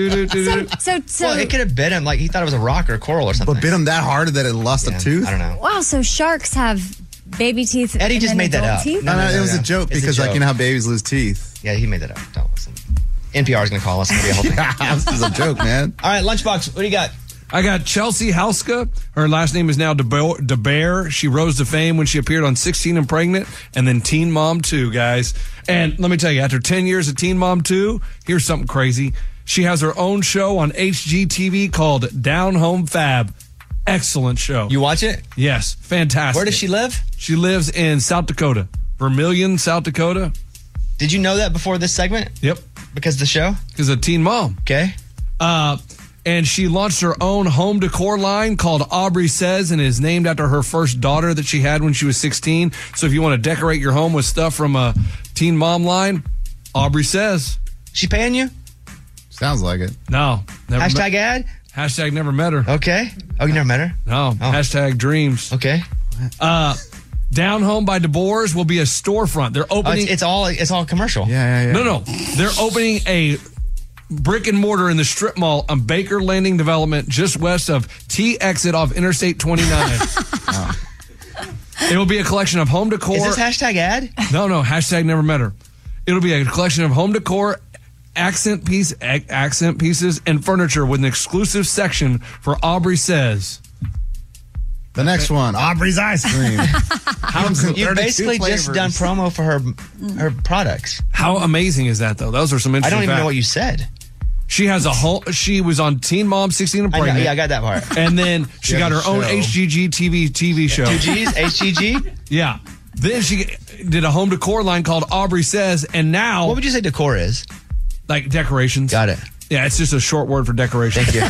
a loop. So Well, it could have bit him like he thought it was a rock or a coral or something. But bit him that hard that it lost a tooth? I don't know. wow, so sharks have baby teeth. Eddie and just then made that adult up. Teeth? No, it was a joke It's a because, like, joke. you know how babies lose teeth. Yeah, he made that up. Don't listen. NPR is going to call us. It's going to be a whole thing. This is a joke, man. All right, Lunchbox, what do you got? I got Chelsea Hauska. Her last name is now DeBear. She rose to fame when she appeared on 16 and Pregnant and then Teen Mom 2, guys. And let me tell you, after 10 years of Teen Mom 2, here's something crazy. She has her own show on HGTV called Down Home Fab. Excellent show. You watch it? Yes, fantastic. Where does she live? She lives in South Dakota, Vermilion, South Dakota. Did you know that before this segment? Yep. Because of the show? Because of Teen Mom. Okay. And she launched her own home decor line called Aubrey Says, and is named after her first daughter that she had when she was 16. So if you want to decorate your home with stuff from a Teen Mom line, Aubrey Says. She paying you? Sounds like it. No. Never Hashtag ad? Hashtag never met her. Okay. Oh, you never met her? No. Hashtag dreams. Okay. Down Home by DeBoers will be a storefront. They're opening. It's all commercial. Yeah. No. They're opening a brick and mortar in the strip mall on Baker Landing Development just west of T exit off Interstate 29. It will be a collection of home decor. Is this hashtag ad? No. Hashtag never met her. It'll be a collection of home decor, accent pieces, and furniture with an exclusive section for Aubrey Says. The next one, Aubrey's Ice Cream. You've basically just done promo for her products. How amazing is that, though? Those are some I interesting don't even know facts. what you said. She has a whole. She was on Teen Mom, 16 and I know, Pregnant. yeah, I got that part. And then she got her own HGG TV show. 2 G's? HGG? Yeah. Then she did a home decor line called Aubrey Says, and now What would you say decor is? like decorations. Got it. Yeah, it's just a short word for decoration. Thank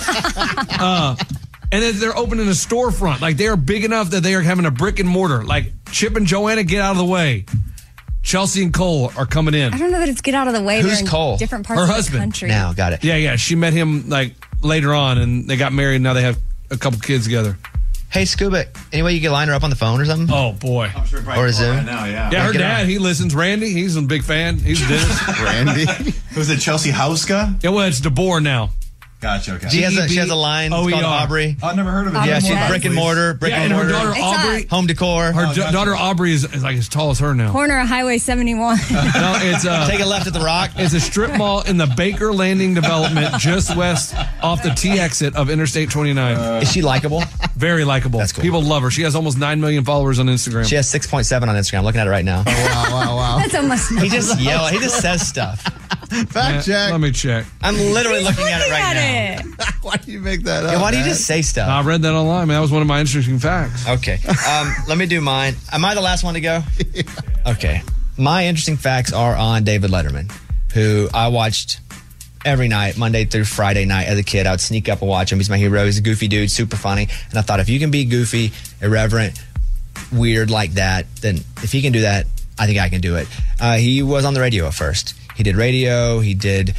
you. And then they're opening a storefront. Like, they are big enough that they are having a brick and mortar. Like, Chip and Joanna, get out of the way. Chelsea and Cole are coming in. I don't know that it's get out of the way. Who's They're in Cole? different parts Her of husband. the country. Now, got it. Yeah. She met him, like, later on, and they got married, and now they have a couple kids together. Hey, Scuba, any way you could line her up on the phone or something? Oh, boy. I'm sure Or a Zoom? right now, yeah. Yeah, her get dad, on. he listens. Randy, he's a big fan. He's a dentist. Randy. Was it Chelsea Hauska? Yeah, well, it's DeBoer now. Gotcha, okay. She has a line. It's called GEBOER. Aubrey. I've never heard of it. Yeah, she's Yes. brick and mortar. Yeah, and her daughter Aubrey, Home decor. her daughter Aubrey is like as tall as her now. Corner of Highway 71. No, it's Take a left at the Rock. It's a strip mall in the Baker Landing development just west off the T exit of Interstate 29. Is she likable? Very likable. That's cool. People love her. She has almost 9 million followers on Instagram. She has 6.7 on Instagram. I'm looking at it right now. Wow. That's almost. He just yells. He just says stuff. Fact check. Let me check. I'm literally looking at it right now. Why do you make that up? Yeah, why do you man? just say stuff? I read that online, man. That was one of my interesting facts. Okay. Let me do mine. Am I the last one to go? Okay. My interesting facts are on David Letterman, who I watched every night, Monday through Friday night as a kid. I would sneak up and watch him. He's my hero. He's a goofy dude, super funny. And I thought, if you can be goofy, irreverent, weird like that, then if he can do that, I think I can do it. He was on the radio at first. He did radio. He did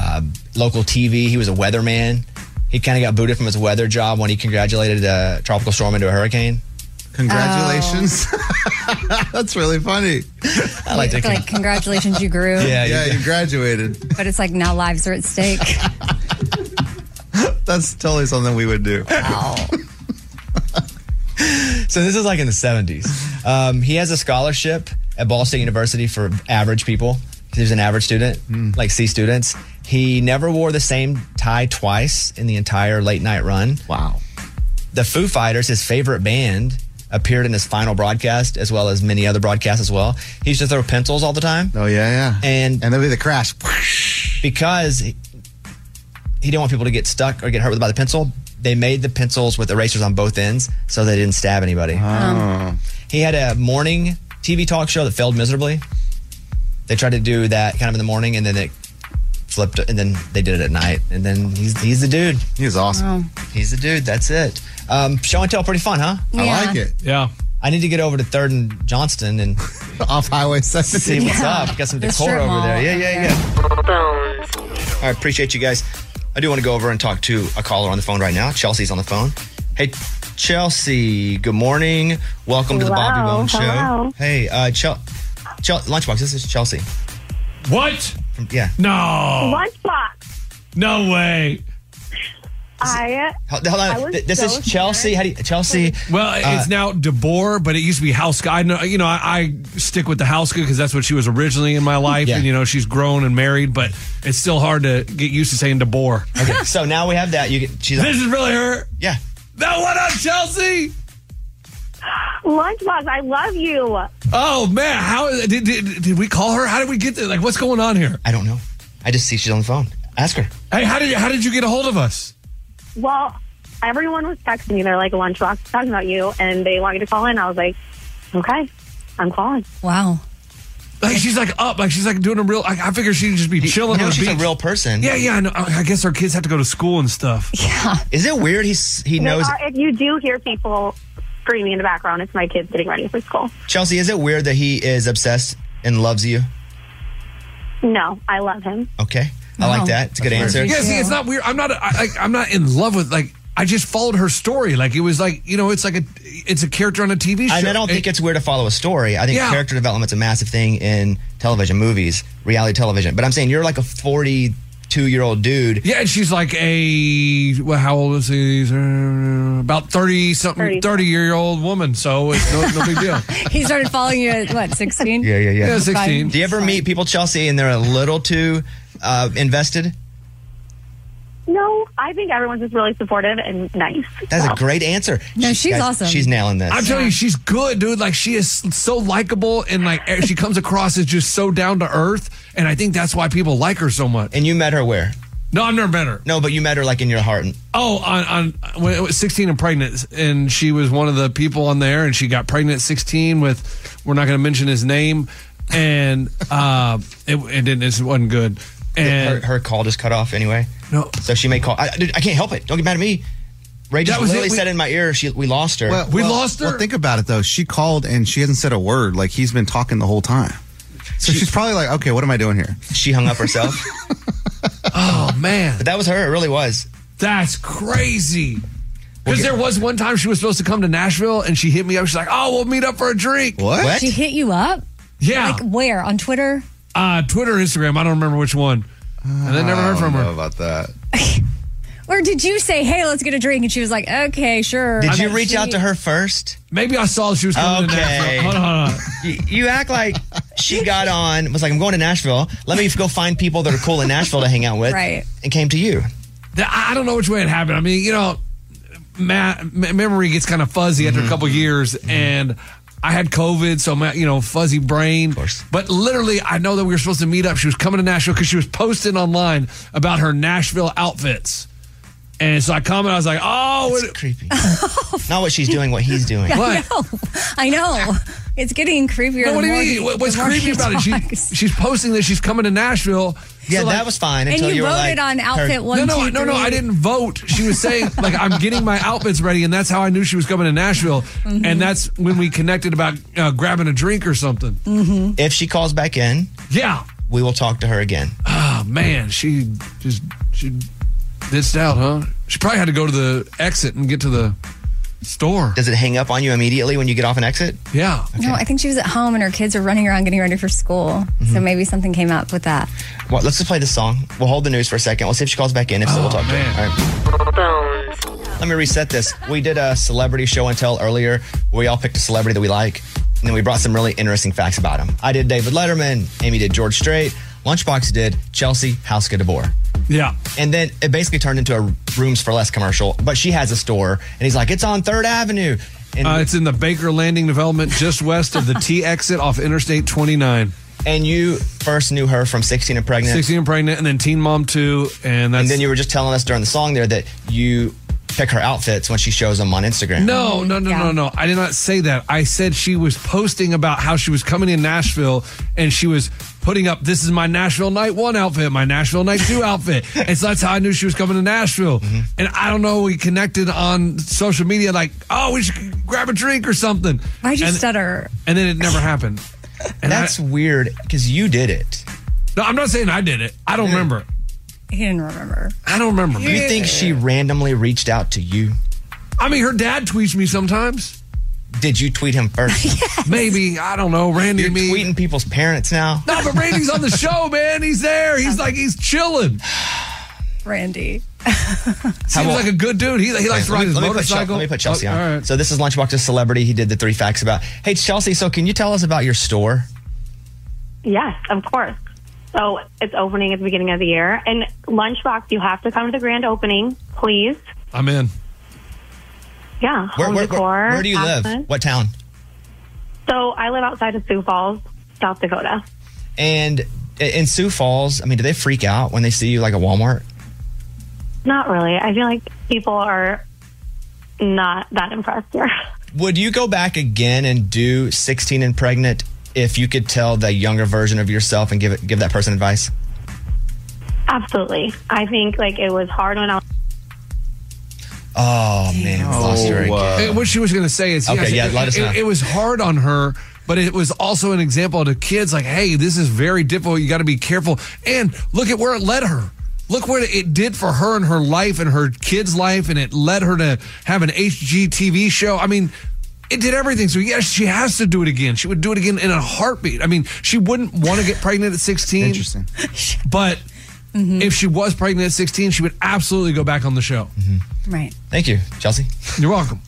local TV. He was a weatherman. He kind of got booted from his weather job when he congratulated a tropical storm into a hurricane. Congratulations. That's really funny. I like to. Like, congratulations, you grew. Yeah, You graduated. But it's like now lives are at stake. That's totally something we would do. So this is like in the 70s. He has a scholarship at Ball State University for average people. He was an average student, like C students. He never wore the same tie twice in the entire late night run. Wow. The Foo Fighters, his favorite band, appeared in his final broadcast as well as many other broadcasts as well. He used to throw pencils all the time. Oh, yeah. And there'll be the crash. because he didn't want people to get stuck or get hurt by the pencil. They made the pencils with erasers on both ends so they didn't stab anybody. He had a morning TV talk show that failed miserably. They tried to do that kind of in the morning, and then it flipped, and then they did it at night. And then he's the dude. He was awesome. He's the dude. That's it. Show and tell, pretty fun, huh? I like it. Yeah. I need to get over to 3rd and Johnston and off Highway 70. See what's up. Got some decor over there. Yeah. All right, appreciate you guys. I do want to go over and talk to a caller on the phone right now. Chelsea's on the phone. Hey, Chelsea. Good morning. Welcome to the Bobby Bones Show. Hello. Hey, Lunchbox. This is Chelsea. What? Yeah. No. Lunchbox. No way. Hold on. This is Chelsea. How do you, Chelsea? Well, it's now DeBoer, but it used to be Hauska. I stick with the Hauska because that's what she was originally in my life, and she's grown and married, but it's still hard to get used to saying DeBoer. Okay, so now we have that. This is really her. Yeah. Now what up, Chelsea? Lunchbox, I love you. Oh man, how did we call her? How did we get there? Like, what's going on here? I don't know. I just see she's on the phone. Ask her. Hey, how did you get a hold of us? Well, everyone was texting me. They're like, Lunchbox is talking about you, and they want you to call in. I was like, okay, I'm calling. Wow. Like, she's like up, like she's like doing a real. I figure she'd just be chilling on the she's beach. a real person. Yeah, I know. I guess our kids have to go to school and stuff. Yeah. Is it weird? He knows. If you do hear people screaming in the background, it's my kids getting ready for school. Chelsea, is it weird that he is obsessed and loves you? No, I love him. Okay. I like that. It's a good answer. Yeah, see, it's not weird. I'm not in love with, like, I just followed her story. Like, it was like, it's a character on a TV show. And I don't think it's weird to follow a story. I think character development's a massive thing in television, movies, reality television. But I'm saying you're like a 42-year-old dude. Yeah, and she's like how old is he? About 30-something, 30-year-old woman. So it's no big deal. He started following you at, what, 16? Yeah, 16. Do you ever meet people, Chelsea, and they're a little too invested? No, I think everyone's just really supportive and nice. That's a great answer. No, she's awesome. She's nailing this. I'm telling you, she's good, dude. Like, she is so likable, and like she comes across as just so down to earth. And I think that's why people like her so much. And you met her where? No, I've never met her. No, but you met her like in your heart. On when it was 16 and pregnant, and she was one of the people on there, and she got pregnant at 16 with, we're not going to mention his name, and it wasn't good. And her call just cut off anyway. No, so she may call. I can't help it. Don't get mad at me. Ray just literally said in my ear, we lost her. We lost her. Well, think about it though. She called and she hasn't said a word. Like, he's been talking the whole time. So she's probably like, okay, what am I doing here? She hung up herself. Oh man, but that was her. It really was. That's crazy. Because there was one time she was supposed to come to Nashville, and she hit me up. She's like, "Oh, we'll meet up for a drink." What? She hit you up? Yeah. Like where? On Twitter? Twitter, Instagram. I don't remember which one. And then never heard from her. I don't know about that. Or did you say, hey, let's get a drink? And she was like, okay, sure. Did you reach out to her first? Maybe I saw she was coming to Nashville. Hold on. You act like she got on, was like, I'm going to Nashville. Let me go find people that are cool in Nashville to hang out with. Right. And came to you. I don't know which way it happened. I mean, memory gets kind of fuzzy after a couple years, and I had COVID, so fuzzy brain. Of course. But literally, I know that we were supposed to meet up. She was coming to Nashville because she was posting online about her Nashville outfits. And so I commented, I was like, oh. It's creepy. Not what she's doing, what he's doing. What? I know. It's getting creepier. No, what do you mean? What's creepy about it? She's posting that she's coming to Nashville. Yeah, that was fine until you were like. And you voted on outfit 1, 2, 3. No, I didn't vote. She was saying, like, I'm getting my outfits ready, and that's how I knew she was coming to Nashville. Mm-hmm. And that's when we connected about grabbing a drink or something. Mm-hmm. If she calls back in, we will talk to her again. Oh, man, she ditched out, huh? She probably had to go to the exit and get to the store. Does it hang up on you immediately when you get off an exit? Yeah. Okay. No, I think she was at home and her kids are running around getting ready for school. Mm-hmm. So maybe something came up with that. Well, let's just play this song. We'll hold the news for a second. We'll see if she calls back in. If so, we'll talk to her. All right. Let me reset this. We did a celebrity show and tell earlier where we all picked a celebrity that we like. And then we brought some really interesting facts about him. I did David Letterman. Amy did George Strait. Lunchbox did Chelsea Hauska DeBoer. Yeah. And then it basically turned into a Rooms for Less commercial, but she has a store, and he's like, it's on 3rd Avenue. And it's in the Baker Landing development just west of the T exit off Interstate 29. And you first knew her from 16 and Pregnant. 16 and Pregnant, and then Teen Mom 2. And then you were just telling us during the song there that you pick her outfits when she shows them on Instagram. No. I did not say that. I said she was posting about how she was coming in Nashville, and she was putting up, this is my Nashville Night 1 outfit, my Nashville Night 2 outfit. And so that's how I knew she was coming to Nashville. And I don't know, we connected on social media like, oh, we should grab a drink or something. Why'd you stutter? And then it never happened. And that's weird because you did it. No, I'm not saying I did it. I don't remember. He didn't remember. I don't remember. Do you think she randomly reached out to you? I mean, her dad tweets me sometimes. Did you tweet him first? Yes. Maybe. I don't know. Randy, You're tweeting people's parents now? No, but Randy's on the show, man. He's there. He's chilling. Randy. Seems like a good dude. He likes to ride his motorcycle. Let me put Chelsea on. All right. So this is Lunchbox's Celebrity. He did the 3 facts about. Hey, Chelsea, so can you tell us about your store? Yes, of course. So it's opening at the beginning of the year. And Lunchbox, you have to come to the grand opening, please. I'm in. Yeah. Home decor. Where do you live? What town? So I live outside of Sioux Falls, South Dakota. And in Sioux Falls, I mean, do they freak out when they see you like at Walmart? Not really. I feel like people are not that impressed here. Would you go back again and do 16 and Pregnant if you could tell the younger version of yourself and give that person advice? Absolutely. I think like it was hard when I was. Oh, man. I lost her again. What she was going to say is, okay, let us know. It was hard on her, but it was also an example to kids like, hey, this is very difficult. You got to be careful. And look at where it led her. Look what it did for her and her life and her kids' life, and it led her to have an HGTV show. I mean, it did everything. So, yes, she has to do it again. She would do it again in a heartbeat. I mean, she wouldn't want to get pregnant at 16. Interesting. But if she was pregnant at 16, she would absolutely go back on the show. Right. Thank you, Chelsea. You're welcome.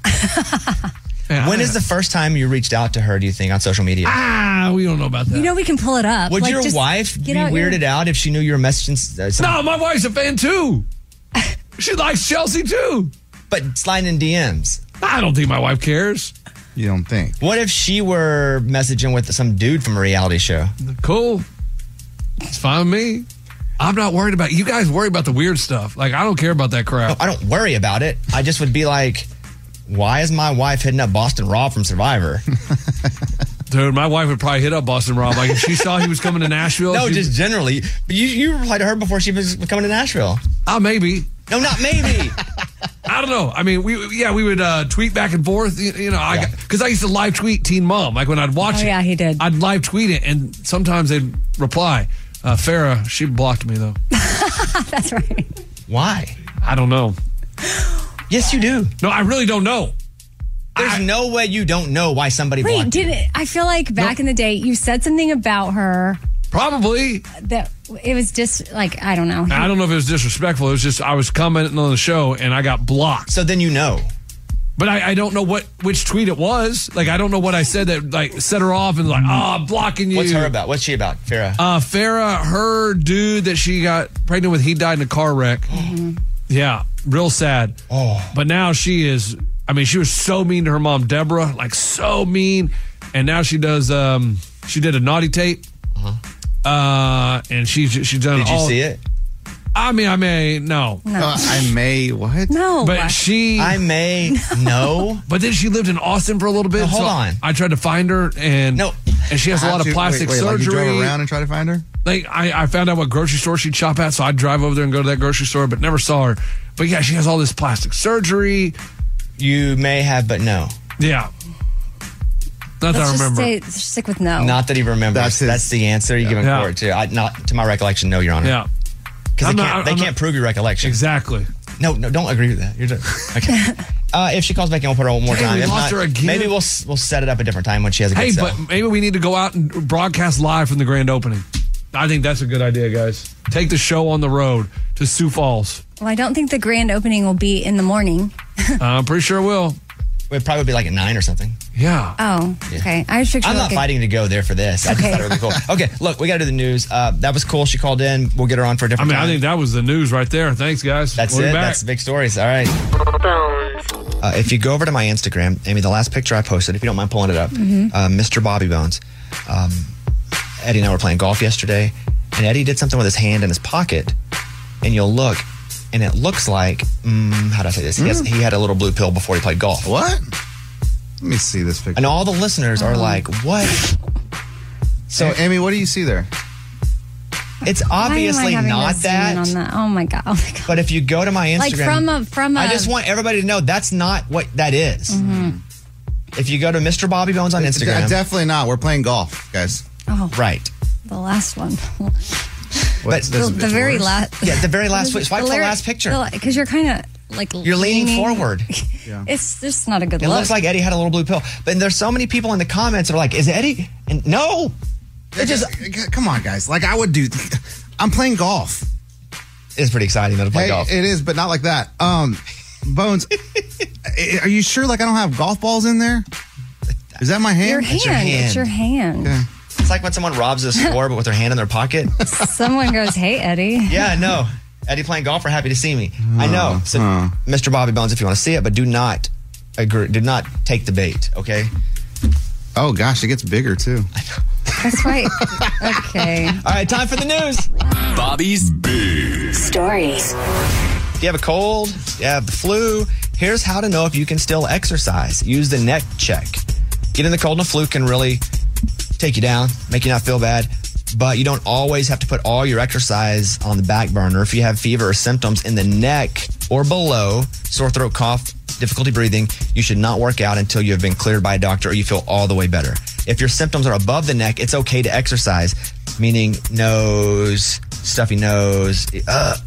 When is the first time you reached out to her, do you think, on social media? We don't know about that. You know, we can pull it up. Would Like, your just wife be get out your- weirded out if she knew you were messaging something? No, my wife's a fan too. She likes Chelsea too. But sliding in DMs. I don't think my wife cares. You don't think? What if she were messaging with some dude from a reality show? Cool. It's fine with me. I'm not worried about you guys worry about the weird stuff. Like, I don't care about that crap. No, I don't worry about it. I just would be like, why is my wife hitting up Boston Rob from Survivor? Dude, my wife would probably hit up Boston Rob. Like, if she saw he was coming to Nashville. No, just generally. But you replied to her before she was coming to Nashville. Maybe. No, not maybe. I don't know. I mean, we would tweet back and forth. You know, because I used to live tweet Teen Mom. Like when I'd watch it. Yeah, he did. I'd live tweet it, and sometimes they'd reply. Farrah, she blocked me though. That's right. Why? I don't know. Yes, you do. No, I really don't know. There's no way you don't know why somebody blocked you. I feel like back in the day, you said something about her. Probably. That it was just like, I don't know. I don't know if it was disrespectful. It was just I was commenting on the show and I got blocked. So then you know. But I don't know which tweet it was. Like, I don't know what I said that like set her off and like, I'm blocking you. What's her about? What's she about, Farrah? Farrah, her dude that she got pregnant with, he died in a car wreck. Yeah, real sad. But now she is, I mean, she was so mean to her mom, Deborah, like so mean. And now she does, she did a naughty tape. And she's done Did you see it? I may, no. I may, what? No. But I may, no. But then she lived in Austin for a little bit. No, hold on. I tried to find her, and she has a lot of plastic surgery. Like you drove around and try to find her? Like, I found out what grocery store she'd shop at, so I'd drive over there and go to that grocery store, but never saw her. But yeah, she has all this plastic surgery. You may have, but no. Yeah. Not that I remember. Let's just stick with no. Not that he remembers. That's the answer you give him Yeah. court to. Not to my recollection, no, Your Honor. Yeah. Because they can't prove your recollection. Exactly. No, don't agree with that. You're just, okay. If she calls back in, we'll put her one more Dang, time. we If lost not, her again. maybe we'll set it up a different time when she has a good Hey, sell. but maybe we need to go out and broadcast live from the grand opening. I think that's a good idea, guys. Take the show on the road to Sioux Falls. Well, I don't think the grand opening will be in the morning. I'm pretty sure it will. It'd probably be like at 9 or something. Yeah. Oh, okay. I just picture I'm not fighting to go there for this. I just Okay. thought it was really cool. Okay, look, we got to do the news. That was cool. She called in. We'll get her on for a I different mean, time. I think that was the news right there. Thanks, guys. That's We'll be it. back. That's the big stories. All right. If you go over to my Instagram, Amy, the last picture I posted, if you don't mind pulling it up, Mr. Bobby Bones. Eddie and I were playing golf yesterday, and Eddie did something with his hand in his pocket, and you'll look, and it looks like, how do I say this? He had a little blue pill before he played golf. What? Let me see this picture. And all the listeners are like, what? So, Amy, what do you see there? It's obviously not that. Oh my god! But if you go to my Instagram, like from a, I just want everybody to know that's not what that is. Mm-hmm. If you go to Mr. Bobby Bones on Instagram, definitely not. We're playing golf, guys. Oh, right. The last one. But the very last. Yeah, the very last. Swipe to the last picture. Because you're kind of like you're leaning forward. Yeah. It's just not a good It look. looks like Eddie had a little blue pill. But there's so many people in the comments that are like, "Is it Eddie?" And no. Come on, guys. Like I would do. I'm playing golf. It's pretty exciting though to play golf. It is, but not like that. Bones, are you sure? Like I don't have golf balls in there? Is that my hand? Your hand. It's your hand. Okay. It's like when someone robs a store, but with their hand in their pocket. Someone goes, "Hey, Eddie." Yeah, no. Eddie playing golf are happy to see me. I know. So, Mr. Bobby Bones, if you want to see it, but do not agree. Do not take the bait. Okay. Oh gosh, it gets bigger too. That's right. Okay. All right, time for the news. Bobby's Big Stories. If you have a cold, you have the flu, here's how to know if you can still exercise. Use the neck check. Getting the cold and the flu can really take you down, make you not feel bad, but you don't always have to put all your exercise on the back burner. If you have fever or symptoms in the neck or below, sore throat, cough, difficulty breathing, you should not work out until you have been cleared by a doctor or you feel all the way better. If your symptoms are above the neck, it's okay to exercise, meaning nose, stuffy nose, but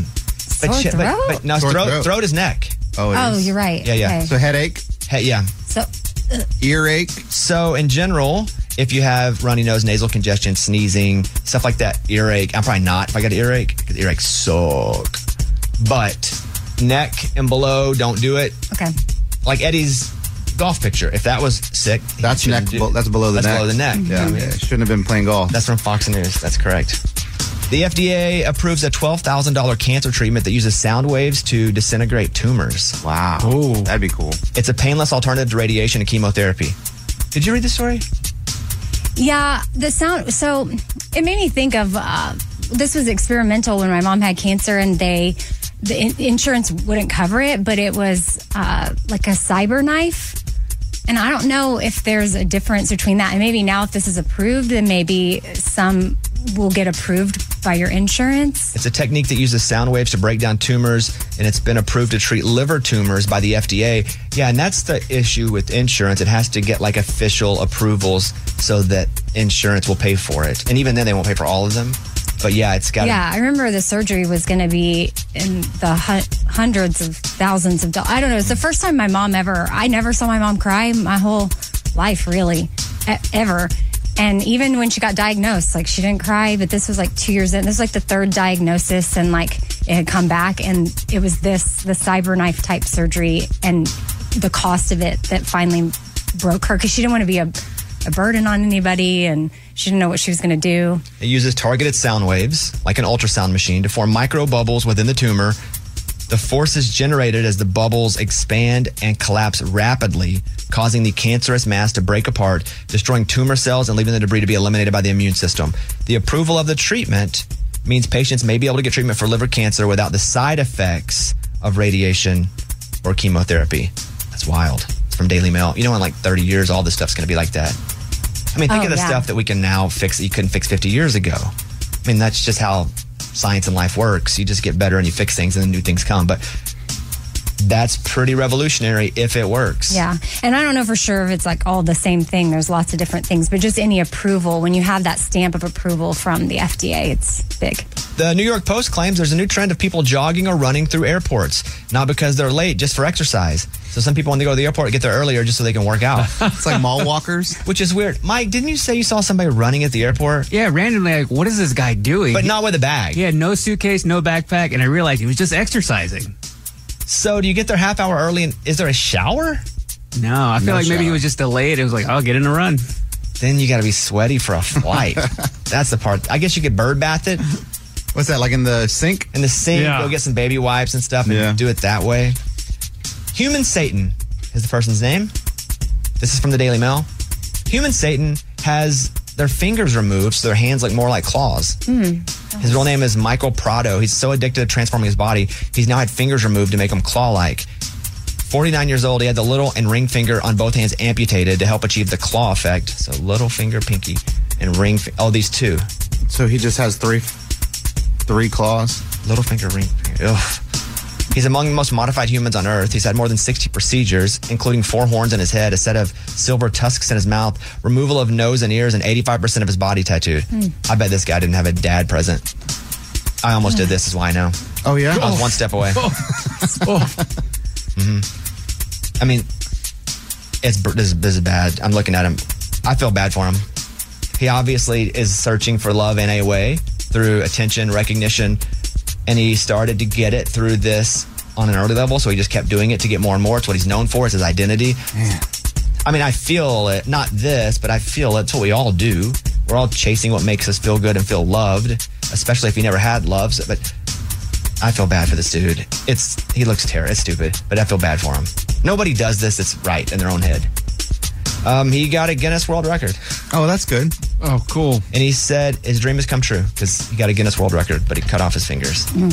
no, throat is neck. Oh, you're right. Yeah. Okay. So headache? Yeah. So earache? So in general, if you have runny nose, nasal congestion, sneezing, stuff like that, earache, I'm probably not if I got an earache, because earaches suck. But neck and below, don't do it. Okay. Like Eddie's golf picture. If that was sick, that's neck. That's below the neck. That's below the neck. Mm-hmm. Yeah, shouldn't have been playing golf. That's from Fox News. That's correct. The FDA approves a $12,000 cancer treatment that uses sound waves to disintegrate tumors. Wow. Ooh, that'd be cool. It's a painless alternative to radiation and chemotherapy. Did you read the story? Yeah, the sound. So it made me think of this was experimental when my mom had cancer, and the insurance wouldn't cover it, but it was like a cyber knife. And I don't know if there's a difference between that. And maybe now if this is approved, then maybe some will get approved by your insurance. It's a technique that uses sound waves to break down tumors, and it's been approved to treat liver tumors by the FDA. Yeah, and that's the issue with insurance. It has to get like official approvals so that insurance will pay for it. And even then, they won't pay for all of them. But yeah, it's got. Yeah, I remember the surgery was going to be in the hundreds of thousands of dollars. I don't know. It's the first time I never saw my mom cry my whole life, really, ever. And even when she got diagnosed, like she didn't cry, but this was like 2 years in. This was like the third diagnosis, and like it had come back, and it was the cyber knife type surgery, and the cost of it that finally broke her because she didn't want to be a burden on anybody, and she didn't know what she was going to do. It uses targeted sound waves, like an ultrasound machine, to form micro bubbles within the tumor. The force is generated as the bubbles expand and collapse rapidly, causing the cancerous mass to break apart, destroying tumor cells and leaving the debris to be eliminated by the immune system. The approval of the treatment means patients may be able to get treatment for liver cancer without the side effects of radiation or chemotherapy. That's wild. It's from Daily Mail. You know, in like 30 years, all this stuff's going to be like that. I mean, think of the stuff that we can now fix that you couldn't fix 50 years ago. I mean, that's just how science and life works. You just get better and you fix things and then new things come. But that's pretty revolutionary if it works. Yeah. And I don't know for sure if it's like all the same thing. There's lots of different things, but just any approval, when you have that stamp of approval from the FDA, it's big. The New York Post claims there's a new trend of people jogging or running through airports, not because they're late, just for exercise. So some people, when they go to the airport, get there earlier just so they can work out. It's like mall walkers. Which is weird. Mike, didn't you say you saw somebody running at the airport? Yeah, randomly, like, what is this guy doing? But not with a bag. He had no suitcase, no backpack, and I realized he was just exercising. So do you get there half hour early, and is there a shower? No, I feel like maybe he was just delayed. It was like, I'll get in a run. Then you got to be sweaty for a flight. That's the part. I guess you could bird bath it. What's that, like in the sink? In the sink, go get some baby wipes and stuff and do it that way. Human Satan is the person's name. This is from the Daily Mail. Human Satan has their fingers removed so their hands look more like claws. His real name is Michael Prado. He's so addicted to transforming his body, he's now had fingers removed to make him claw-like. 49 years old, he had the little and ring finger on both hands amputated to help achieve the claw effect. So little finger, pinky, and ring. These two. So he just has three claws? Little finger, ring finger. Ugh. He's among the most modified humans on Earth. He's had more than 60 procedures, including 4 horns in his head, a set of silver tusks in his mouth, removal of nose and ears, and 85% of his body tattooed. I bet this guy didn't have a dad present. I almost did this, is why I know. Oh, yeah? I was one step away. I mean, this is bad. I'm looking at him. I feel bad for him. He obviously is searching for love in a way through attention, recognition, and he started to get it through this on an early level, so he just kept doing it to get more and more. It's what he's known for. It's his identity. Man. I mean, I feel it. Not this, but I feel it's what we all do. We're all chasing what makes us feel good and feel loved, especially if you never had love. But I feel bad for this dude. He looks terrible. It's stupid, but I feel bad for him. Nobody does this that's right in their own head. He got a Guinness World Record. Oh, that's good. Oh, cool. And he said his dream has come true because he got a Guinness World Record, but he cut off his fingers. Man,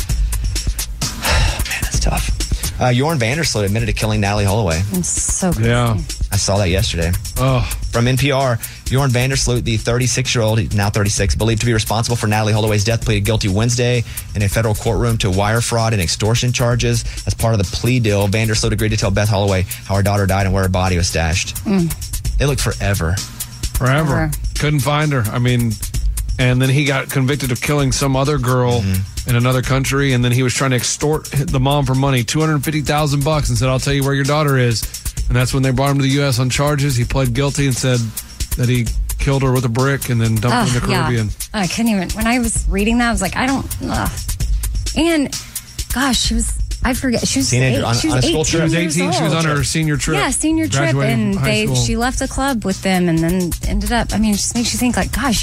that's tough. Jorn Vandersloot admitted to killing Natalie Holloway. It's so crazy. Yeah. I saw that yesterday. Oh. From NPR, Jorn Vandersloot, the 36-year-old, he's now 36, believed to be responsible for Natalie Holloway's death, pleaded guilty Wednesday in a federal courtroom to wire fraud and extortion charges. As part of the plea deal, Vandersloot agreed to tell Beth Holloway how her daughter died and where her body was stashed. They looked forever. Forever. Couldn't find her. I mean, and then he got convicted of killing some other girl in another country, and then he was trying to extort the mom for money, $250,000, and said, I'll tell you where your daughter is. And that's when they brought him to the U.S. on charges. He pled guilty and said that he killed her with a brick and then dumped her in the Caribbean. Yeah. I couldn't even. When I was reading that, I was like, I don't. And gosh, I forget. She was teenager on a school trip. She was 18. She was on her senior trip. Yeah, senior trip, graduating and from high school. she left the club with them, and then ended up. I mean, it just makes you think like, gosh,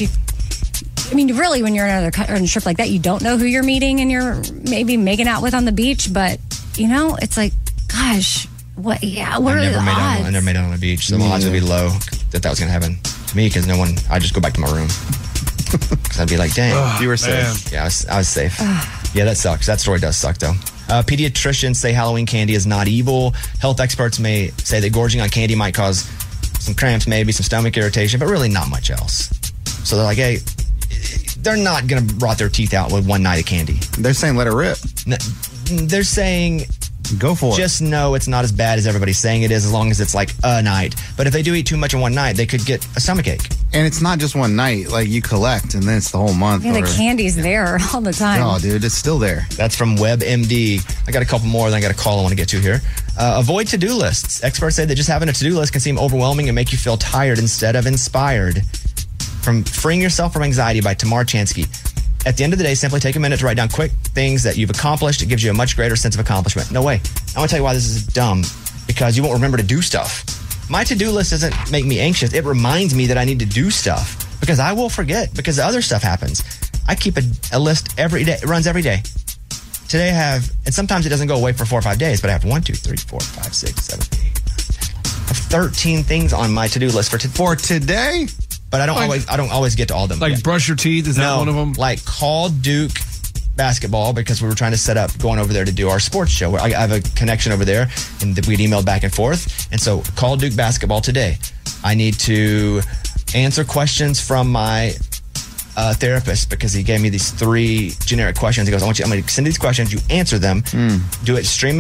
really, when you're on a trip like that, you don't know who you're meeting and you're maybe making out with on the beach, but it's like, gosh. What? Yeah. What are the odds? I never made it on a beach, so the odds would be low that was going to happen to me because I just go back to my room. Because I'd be like, dang, you were safe. Yeah, I was safe. Yeah, that sucks. That story does suck, though. Pediatricians say Halloween candy is not evil. Health experts may say that gorging on candy might cause some cramps, maybe some stomach irritation, but really not much else. So they're like, hey, they're not going to rot their teeth out with one night of candy. They're saying let it rip. No, they're saying go for it. Just know it's not as bad as everybody's saying it is, as long as it's like a night. But if they do eat too much in one night, they could get a stomachache. And it's not just one night. Like, you collect, and then it's the whole month. Yeah, the candy's there all the time. Oh, dude, it's still there. That's from WebMD. I got a couple more, then I got a call I want to get to here. Avoid to-do lists. Experts say that just having a to-do list can seem overwhelming and make you feel tired instead of inspired. From Freeing Yourself from Anxiety by Tamar Chansky. At the end of the day, simply take a minute to write down quick things that you've accomplished. It gives you a much greater sense of accomplishment. No way. I want to tell you why this is dumb. Because you won't remember to do stuff. My to-do list doesn't make me anxious. It reminds me that I need to do stuff. Because I will forget. Because other stuff happens. I keep a list every day. It runs every day. Today I have, and sometimes it doesn't go away for 4 or 5 days, but I have 1, 2, 3, 4, 5, 6, 7, 8, 9, 10, 11. I have 13 things on my to-do list for today. But I don't always get to all of them. Like brush your teeth, is that one of them? Like call Duke basketball, because we were trying to set up going over there to do our sports show. I have a connection over there, and we'd emailed back and forth. And so call Duke basketball today. I need to answer questions from my therapist, because he gave me these 3 generic questions. He goes, I'm going to send these questions, you answer them, do it stream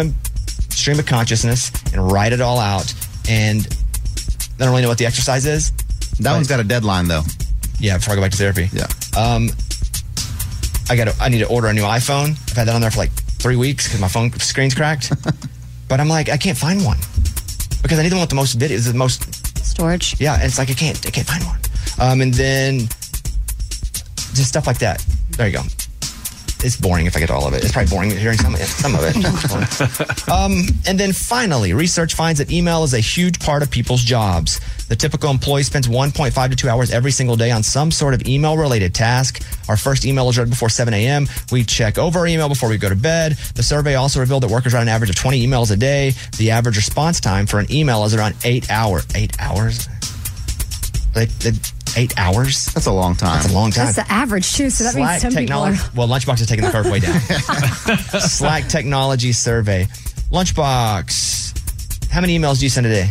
of consciousness, and write it all out. And I don't really know what the exercise is. That one's got a deadline, though. Yeah, before I go back to therapy. Yeah. I need to order a new iPhone. I've had that on there for like 3 weeks because my phone screen's cracked. But I'm like, I can't find one because I need the one with the most videos, the most storage. Yeah, and it's like I can't find one. And then just stuff like that. There you go. It's boring if I get all of it. It's probably boring hearing some of it. And then finally, research finds that email is a huge part of people's jobs. The typical employee spends 1.5 to 2 hours every single day on some sort of email-related task. Our first email is read before 7 a.m. We check over our email before we go to bed. The survey also revealed that workers write an average of 20 emails a day. The average response time for an email is around 8 hours. 8 hours? 8 hours? That's a long time. That's a long time. That's the average, too. So that means some technology. people are. Well, Lunchbox is taking the curve way down. Slack technology survey. Lunchbox, how many emails do you send a day?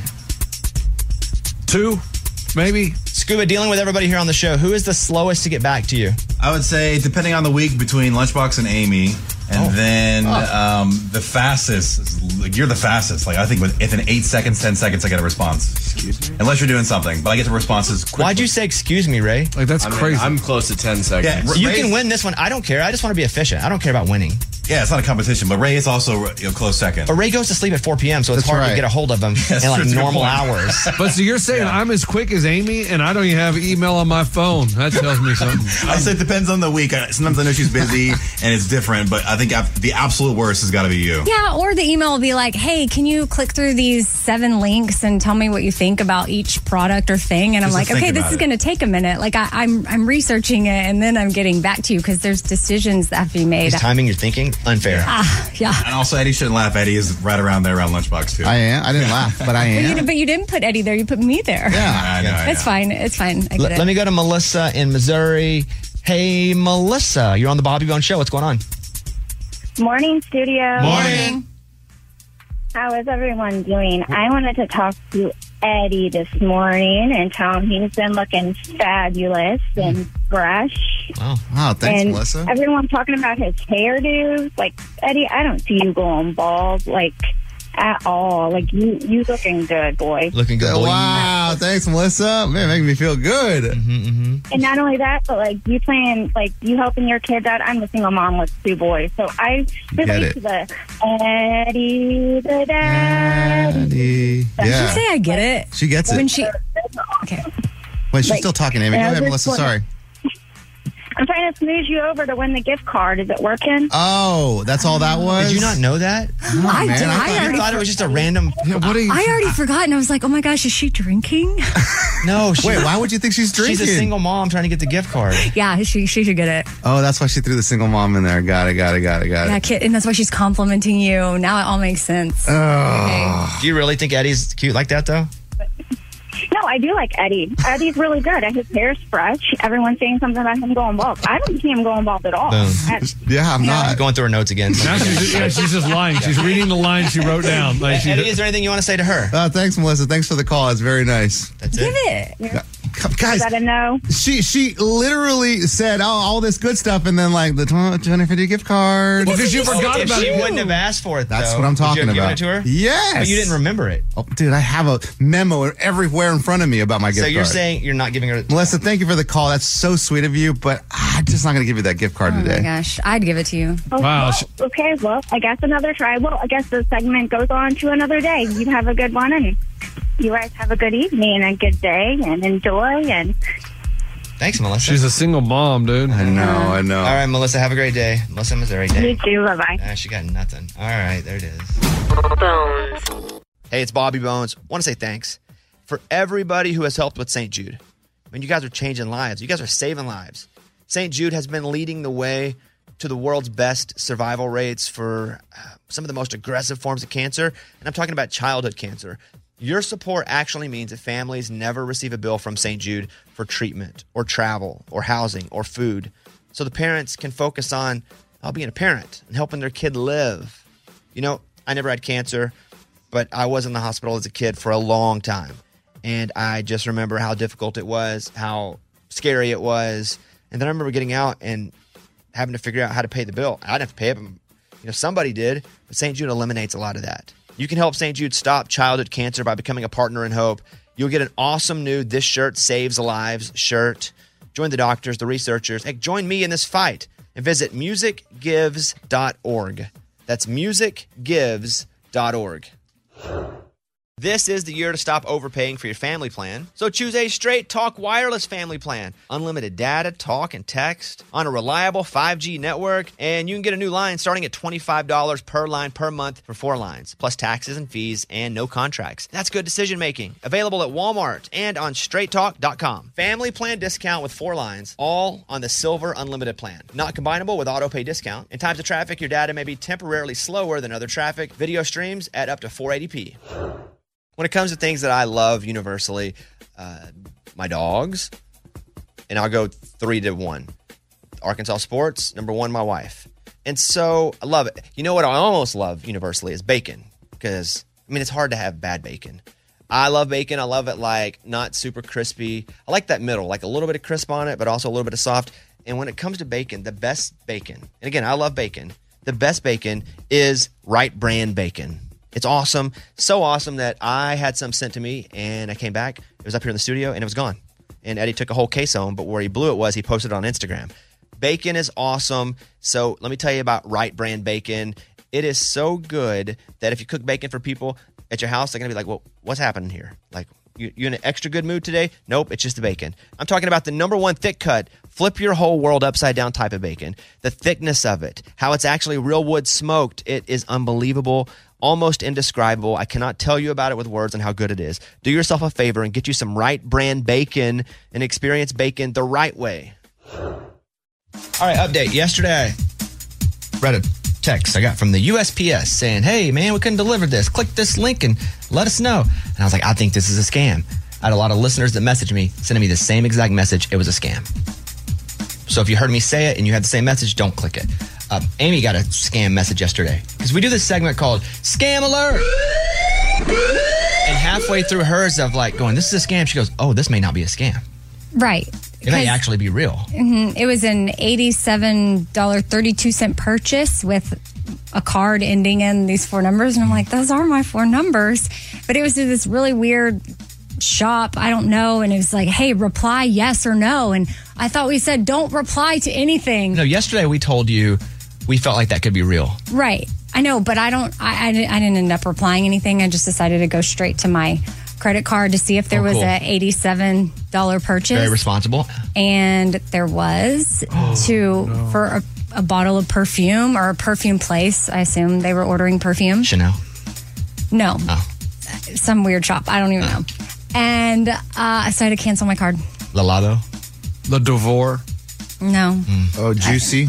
2, maybe. Scuba, dealing with everybody here on the show, who is the slowest to get back to you? I would say, depending on the week, between Lunchbox and Amy. And then the fastest, like you're the fastest. Like I think within 8 seconds, 10 seconds, I get a response. Excuse me? Unless you're doing something. But I get the responses quickly. Why'd you say excuse me, Ray? Like that's crazy. I'm close to 10 seconds. Yeah, you can win this one. I don't care. I just want to be efficient. I don't care about winning. Yeah, it's not a competition, but Ray is also close second. But Ray goes to sleep at 4 p.m., so it's hard to get a hold of him in like normal hours. But so you're saying I'm as quick as Amy, and I don't even have email on my phone. That tells me something. I said it depends on the week. Sometimes I know she's busy, and it's different, but I think the absolute worst has got to be you. Yeah, or the email will be like, hey, can you click through these 7 links and tell me what you think about each product or thing? And I'm like, okay, this is going to take a minute. Like I'm researching it, and then I'm getting back to you because there's decisions that have to be made. Is timing your thinking? Unfair. Yeah. And also, Eddie shouldn't laugh. Eddie is right around there around Lunchbox, too. I am. I didn't laugh, but I am. But you didn't put Eddie there. You put me there. Yeah. I know. It's fine. It's fine. I get it. Let me go to Melissa in Missouri. Hey, Melissa, you're on the Bobby Bones Show. What's going on? Morning, studio. Morning. How is everyone doing? I wanted to talk to Eddie this morning and tell him he's been looking fabulous and fresh. Oh, thanks, and Melissa. Everyone's talking about his hairdos. Like, Eddie, I don't see you going bald, like, at all. Like, you looking good, boy. Looking good, boy. Wow, thanks, Melissa. Man, making me feel good. And not only that, but, like, you playing, like, you helping your kids out. I'm a single mom with 2 boys. So I relate to the Eddie the Daddy. Yeah. Did she say I get it? She gets it. When she... Okay. Wait, she's still talking, Amy. Go ahead, Melissa. Sorry. I'm trying to smooth you over to win the gift card. Is it working? Oh, that's all that was? Did you not know that? No, I man. did. I thought it was just a random... I already forgot, and I was like, oh my gosh, is she drinking? No. Wait, why would you think she's drinking? She's a single mom trying to get the gift card. Yeah, she should get it. Oh, that's why she threw the single mom in there. Got it. Yeah, kid, and that's why she's complimenting you. Now it all makes sense. Oh. Do you really think Eddie's cute like that, though? No, I do like Eddie. Eddie's really good. His hair's fresh. Everyone's saying something about him going bald. I don't see him going bald at all. Yeah, I'm not. She's going through her notes again. Now she's just lying. She's reading the lines she wrote down. Like Eddie, is there anything you want to say to her? Thanks, Melissa. Thanks for the call. It's very nice. That's Give it. it. Guys, I gotta know. she literally said all this good stuff and then like the Jennifer D gift card. Well, because you forgot If about she it. wouldn't have asked for it, That's though, what I'm talking would you have about. given it to her? Yes. But you didn't remember it. Oh, dude, I have a memo everywhere in front of me about my gift So card. you're saying you're not giving her... Melissa, thank you for the call. That's so sweet of you, but I'm just not going to give you that gift card Oh today. my gosh, I'd give it to you. Oh, Wow. well, okay, well, I guess another try. Well, I guess the segment goes on to another day. You have a good one, and you guys have a good evening and a good day, and enjoy. And Thanks, Melissa. She's a single mom, dude. I know. All right, Melissa, have a great day. Melissa, Missouri day. you too. Bye-bye. She got nothing. All right, there it is. Hey, it's Bobby Bones. Want to say thanks for everybody who has helped with St. Jude. I mean, you guys are changing lives. You guys are saving lives. St. Jude has been leading the way to the world's best survival rates for some of the most aggressive forms of cancer, and I'm talking about childhood cancer. Your support actually means that families never receive a bill from St. Jude for treatment or travel or housing or food, so the parents can focus on being a parent and helping their kid live. You know, I never had cancer, but I was in the hospital as a kid for a long time, and I just remember how difficult it was, how scary it was, and then I remember getting out and having to figure out how to pay the bill. I didn't have to pay it, but somebody did, but St. Jude eliminates a lot of that. You can help St. Jude stop childhood cancer by becoming a partner in hope. You'll get an awesome new This Shirt Saves Lives shirt. Join the doctors, the researchers. Hey, join me in this fight and visit musicgives.org. That's musicgives.org. This is the year to stop overpaying for your family plan. So choose a Straight Talk Wireless family plan. Unlimited data, talk, and text on a reliable 5G network. And you can get a new line starting at $25 per line per month for 4 lines, plus taxes and fees and no contracts. That's good decision making. Available at Walmart and on straighttalk.com. Family plan discount with 4 lines, all on the Silver Unlimited plan. Not combinable with auto pay discount. In times of traffic, your data may be temporarily slower than other traffic. Video streams at up to 480p. When it comes to things that I love universally, my dogs, and I'll go 3-1. Arkansas sports, number 1, my wife. And so I love it. You know what I almost love universally is bacon, because, I mean, it's hard to have bad bacon. I love bacon. I love it like not super crispy. I like that middle, like a little bit of crisp on it, but also a little bit of soft. And when it comes to bacon, the best bacon, and again, I love bacon. The best bacon is Wright Brand bacon. It's awesome. So awesome that I had some sent to me and I came back. It was up here in the studio and it was gone. And Eddie took a whole case home, but where he blew it was he posted it on Instagram. Bacon is awesome. So let me tell you about Wright Brand bacon. It is so good that if you cook bacon for people at your house, they're going to be like, well, what's happening here? Like, you in an extra good mood today? Nope, it's just the bacon. I'm talking about the number 1 thick cut, flip your whole world upside down type of bacon. The thickness of it, how it's actually real wood smoked. It is unbelievable, almost indescribable. I cannot tell you about it with words and how good it is. Do yourself a favor and get you some Wright Brand bacon and experience bacon the right way. All right, update. Yesterday, I read a text I got from the USPS saying, hey, man, we couldn't deliver this. Click this link and let us know. And I was like, I think this is a scam. I had a lot of listeners that messaged me, sending me the same exact message. It was a scam. So if you heard me say it and you had the same message, don't click it. Amy got a scam message yesterday because we do this segment called Scam Alert. And halfway through hers of like going, this is a scam, she goes, oh, this may not be a scam. Right. It may actually be real. Mm-hmm. It was an $87.32 purchase with a card ending in these 4 numbers. And I'm like, those are my 4 numbers. But it was through this really weird shop. I don't know. And it was like, hey, reply yes or no. And I thought we said, don't reply to anything. No, yesterday we told you we felt like that could be real. Right. I know, but I didn't end up replying anything. I just decided to go straight to my credit card to see if there was an $87 purchase. Very responsible. And there was for a bottle of perfume or a perfume place. I assume they were ordering perfume. Chanel? No. Oh. Some weird shop. I don't even know. And so I had to cancel my card. La Lado? La Devore? No. Oh, Juicy?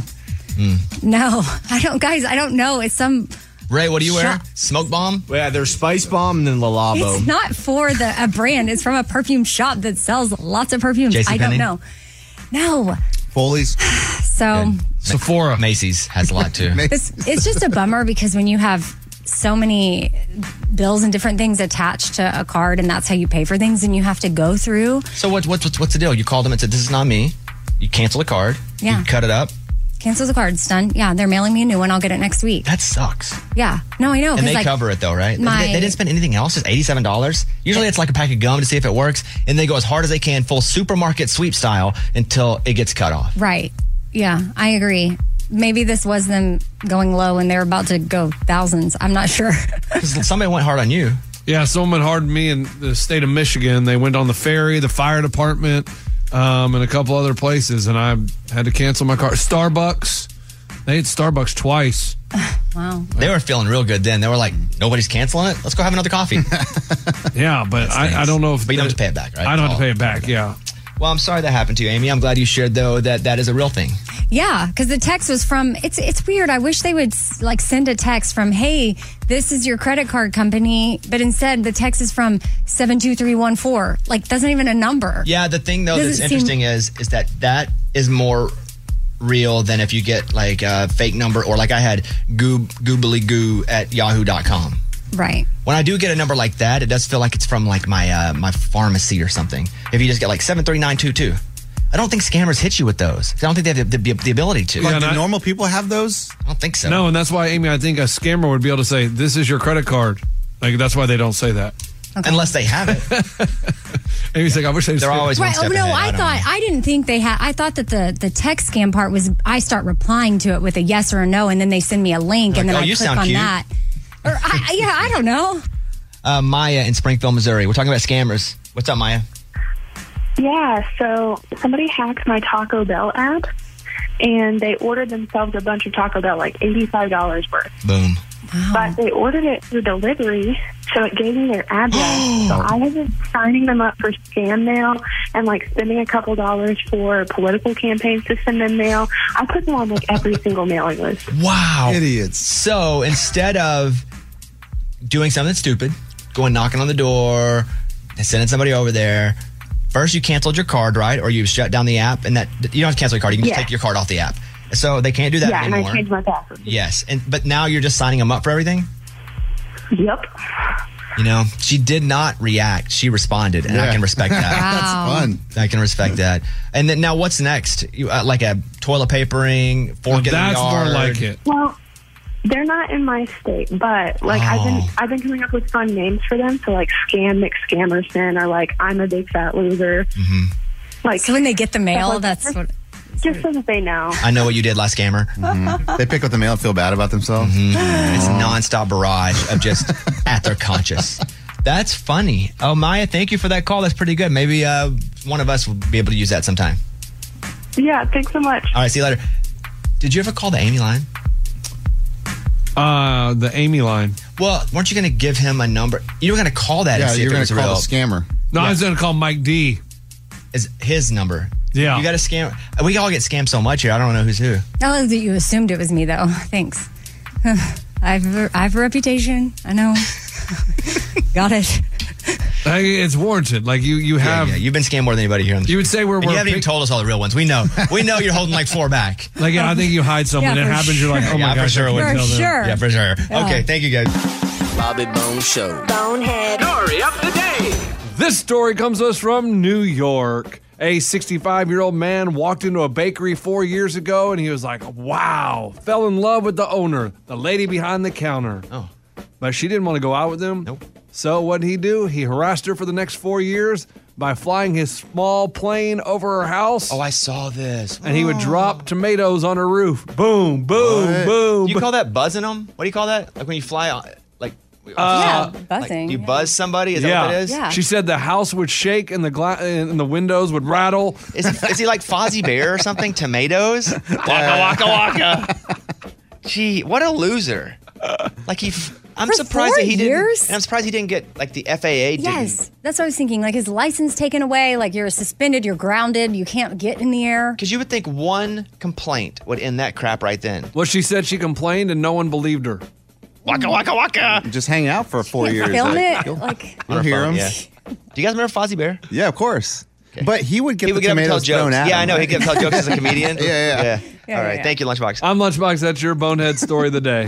No. I don't know. It's some... Ray, what do you wear? Smoke Bomb? Yeah, there's Spice Bomb and then La Labo. It's not for a brand. It's from a perfume shop that sells lots of perfumes. I don't know. No. Foley's? So... Sephora. Macy's has a lot too. It's just a bummer because when you have so many bills and different things attached to a card and that's how you pay for things and you have to go through. So what's the deal? You called them and said, this is not me. You cancel the card. Yeah. You cut it up. Cancel the card. It's done. Yeah, they're mailing me a new one. I'll get it next week. That sucks. Yeah. No, I know. And they cover it though, right? They didn't spend anything else. It's $87. Usually it's like a pack of gum to see if it works. And they go as hard as they can, full supermarket sweep style until it gets cut off. Right. Yeah, I agree. Maybe this was them going low and they're about to go thousands. I'm not sure. Because somebody went hard on you. Yeah, someone went hard on me in the state of Michigan. They went on the ferry, the fire department, and a couple other places, and I had to cancel my card. Starbucks. They ate Starbucks twice. Wow. They were feeling real good then. They were like, nobody's canceling it? Let's go have another coffee. Yeah, but I don't know if... But you don't have to pay it back, right? I don't have to pay it back, yeah. Well, I'm sorry that happened to you, Amy. I'm glad you shared, though, that is a real thing. Yeah, because the text was from, it's weird. I wish they would like send a text from, hey, this is your credit card company. But instead, the text is from 72314. Like, that's not even a number. Yeah, the thing, though, that's interesting is that is more real than if you get like a fake number or like I had goobly-goo at yahoo.com. Right. When I do get a number like that, it does feel like it's from like my pharmacy or something. If you just get like 73922. I don't think scammers hit you with those. I don't think they have the ability to. Like, do normal people have those? I don't think so. No, and that's why, Amy, I think a scammer would be able to say, this is your credit card. Like, that's why they don't say that. Okay. Unless they have it. Amy's like, I wish they're always one step ahead. I didn't think they had. I thought that the text scam part was I start replying to it with a yes or a no, and then they send me a link, and then I click on that. Or I don't know. Maya in Springfield, Missouri. We're talking about scammers. What's up, Maya? Yeah, so somebody hacked my Taco Bell app, and they ordered themselves a bunch of Taco Bell, like $85 worth. Boom. Wow. But they ordered it through delivery, so it gave me their address. So I have been signing them up for scam mail and like spending a couple dollars for political campaigns to send them mail. I put them on like every single mailing list. Wow. Idiots. So instead of doing something stupid, going knocking on the door and sending somebody over there, first you canceled your card, right? Or you shut down the app, and that you don't have to cancel your card. You can just take your card off the app. So they can't do that anymore. Yeah, and I changed my password. Yes, but now you're just signing them up for everything? Yep. You know, she did not react. She responded, and I can respect that. That's fun. I can respect that. And then now what's next? You, like a toilet papering, fork in the yard? That's more like it. Well, they're not in my state, but like I've been coming up with fun names for them. So like Scam McScammerson, or like I'm a big fat loser. Mm-hmm. Like, so when they get the mail, like that's what. Just so that they know. I know what you did last scammer. Mm-hmm. They pick up the mail and feel bad about themselves. Mm-hmm. It's nonstop barrage of just at their conscious. That's funny. Oh, Maya, thank you for that call. That's pretty good. Maybe one of us will be able to use that sometime. Yeah, thanks so much. All right, see you later. Did you ever call the Amy line? The Amy line. Well, weren't you going to give him a number? You were going to call that and see you're if it going was to call real. the scammer. No, I was going to call Mike D. Is his number. Yeah. You got to scam. We all get scammed so much here. I don't know who's who. I love that you assumed it was me, though. Thanks. I have a reputation. I know. Got it. It's warranted. Like you have. Yeah, you've been scammed more than anybody here on the show. You would say we're. And you haven't even told us all the real ones. We know. We know you're holding like 4 back. Like, I think you hide something. Yeah, It for happens. You're like, oh my gosh. for sure. I wouldn't tell them. sure. Yeah, for sure. Yeah. Okay, thank you guys. Bobby Bones Show. Bonehead. Story of the day. This story comes to us from New York. A 65-year-old man walked into a bakery 4 years ago, and he was like, wow, fell in love with the owner, the lady behind the counter. Oh. But she didn't want to go out with him. Nope. So what did he do? He harassed her for the next 4 years by flying his small plane over her house. Oh, I saw this. And he would drop tomatoes on her roof. Boom, boom, What? boom. Do you call that buzzing them? What do you call that? Like when you fly on, like. Yeah, like, buzzing. do you buzz somebody? Is that what it is? Yeah. She said the house would shake and and the windows would rattle. Is he like Fozzie Bear or something? Tomatoes? Waka, waka, waka. Gee, what a loser. Like I'm For surprised 4 that he years? didn't. And I'm surprised he didn't get like the FAA. Yes, that's what I was thinking. Like his license taken away, like you're suspended, you're grounded, you can't get in the air. Because you would think one complaint would end that crap right then. Well, she said she complained and no one believed her. Waka, waka, waka. Just hang out for 4 years. Film Like, it. Like You'll hear him. Yeah. Do you guys remember Fozzie Bear? Yeah, of course. But he would get He the would get up and tell tomatoes thrown jokes. at Yeah, him, I know. right? He'd get up and tell jokes as a comedian. Yeah. All right. Thank you, Lunchbox. I'm Lunchbox. That's your bonehead story of the day.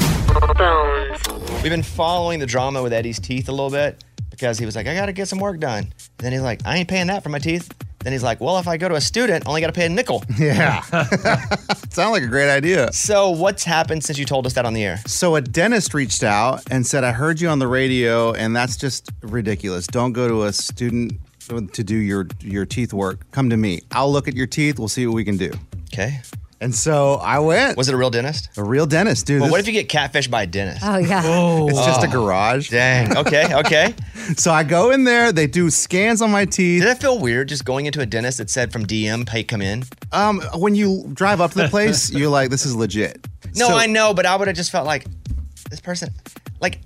We've been following the drama with Eddie's teeth a little bit because he was like, I got to get some work done. And then he's like, I ain't paying that for my teeth. Then he's like, well, if I go to a student, I only got to pay a nickel. Yeah. Sound like a great idea. So what's happened since you told us that on the air? So a dentist reached out and said, I heard you on the radio, and that's just ridiculous. Don't go to a student to do your teeth work. Come to me. I'll look at your teeth. We'll see what we can do. Okay. And so I went. Was it a real dentist? A real dentist, dude. Well, what if you get catfished by a dentist? Oh yeah. It's just a garage. Dang. Okay. So I go in there. They do scans on my teeth. Did that feel weird just going into a dentist that said from DM, hey, come in? When you drive up to the place, you're like, this is legit. No, So- I know, but I would have just felt like this person, like,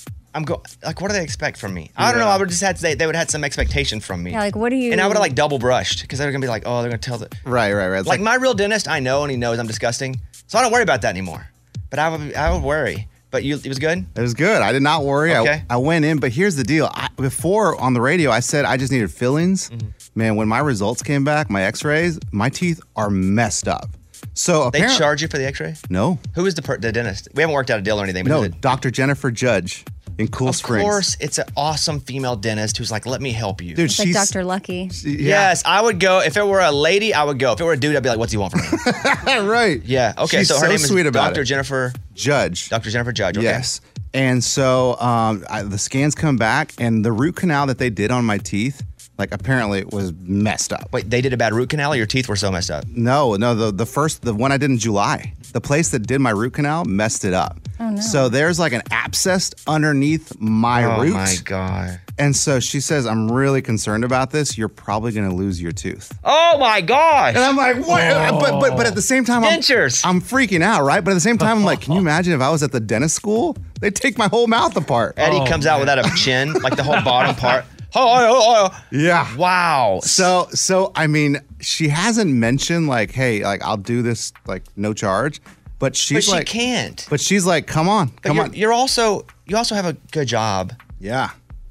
what do they expect from me? I don't know. I would just had they would have had some expectation from me. Yeah, like what do you? And I would have like double brushed because they were gonna be like, oh, they're gonna tell the Right. It's like my real dentist. I know, and he knows I'm disgusting, so I don't worry about that anymore. But I would worry. But it was good. It was good. I did not worry. Okay. I went in, but here's the deal. Before on the radio, I said I just needed fillings. Mm-hmm. Man, when my results came back, my X-rays, my teeth are messed up. So They apparently, charge you for the X-ray? no, Who is the dentist? We haven't worked out a deal or anything. But no, is it- Dr. Jennifer Judge in Cool of Springs. course, it's an awesome female dentist who's like, let me help you. Dude, It's like she's Dr. Lucky. Yes, I would go. If it were a lady, I would go. If it were a dude, I'd be like, what's he want from me? right. Yeah. Okay. She's so her so name is sweet about Dr. it. Jennifer Judge. Dr. Jennifer Judge. Okay. Yes. And so the scans come back, and the root canal that they did on my teeth, like apparently it was messed up. Wait, they did a bad root canal, or your teeth were so messed up? No, the one I did in July. The place that did my root canal messed it up. Oh, no. So there's like an abscess underneath my root. Oh my god. And so she says, I'm really concerned about this. You're probably going to lose your tooth. Oh my gosh. And I'm like, what? But at the same time, Dentures. I'm freaking out, right? But at the same time, I'm like, can you imagine if I was at the dentist school? They'd take my whole mouth apart. Eddie comes out without a chin, like the whole bottom part. Oh. Yeah. Wow. So I mean, she hasn't mentioned like, hey, like I'll do this like no charge, but she's But like, she can't. But she's like, come on. You also have a good job. Yeah.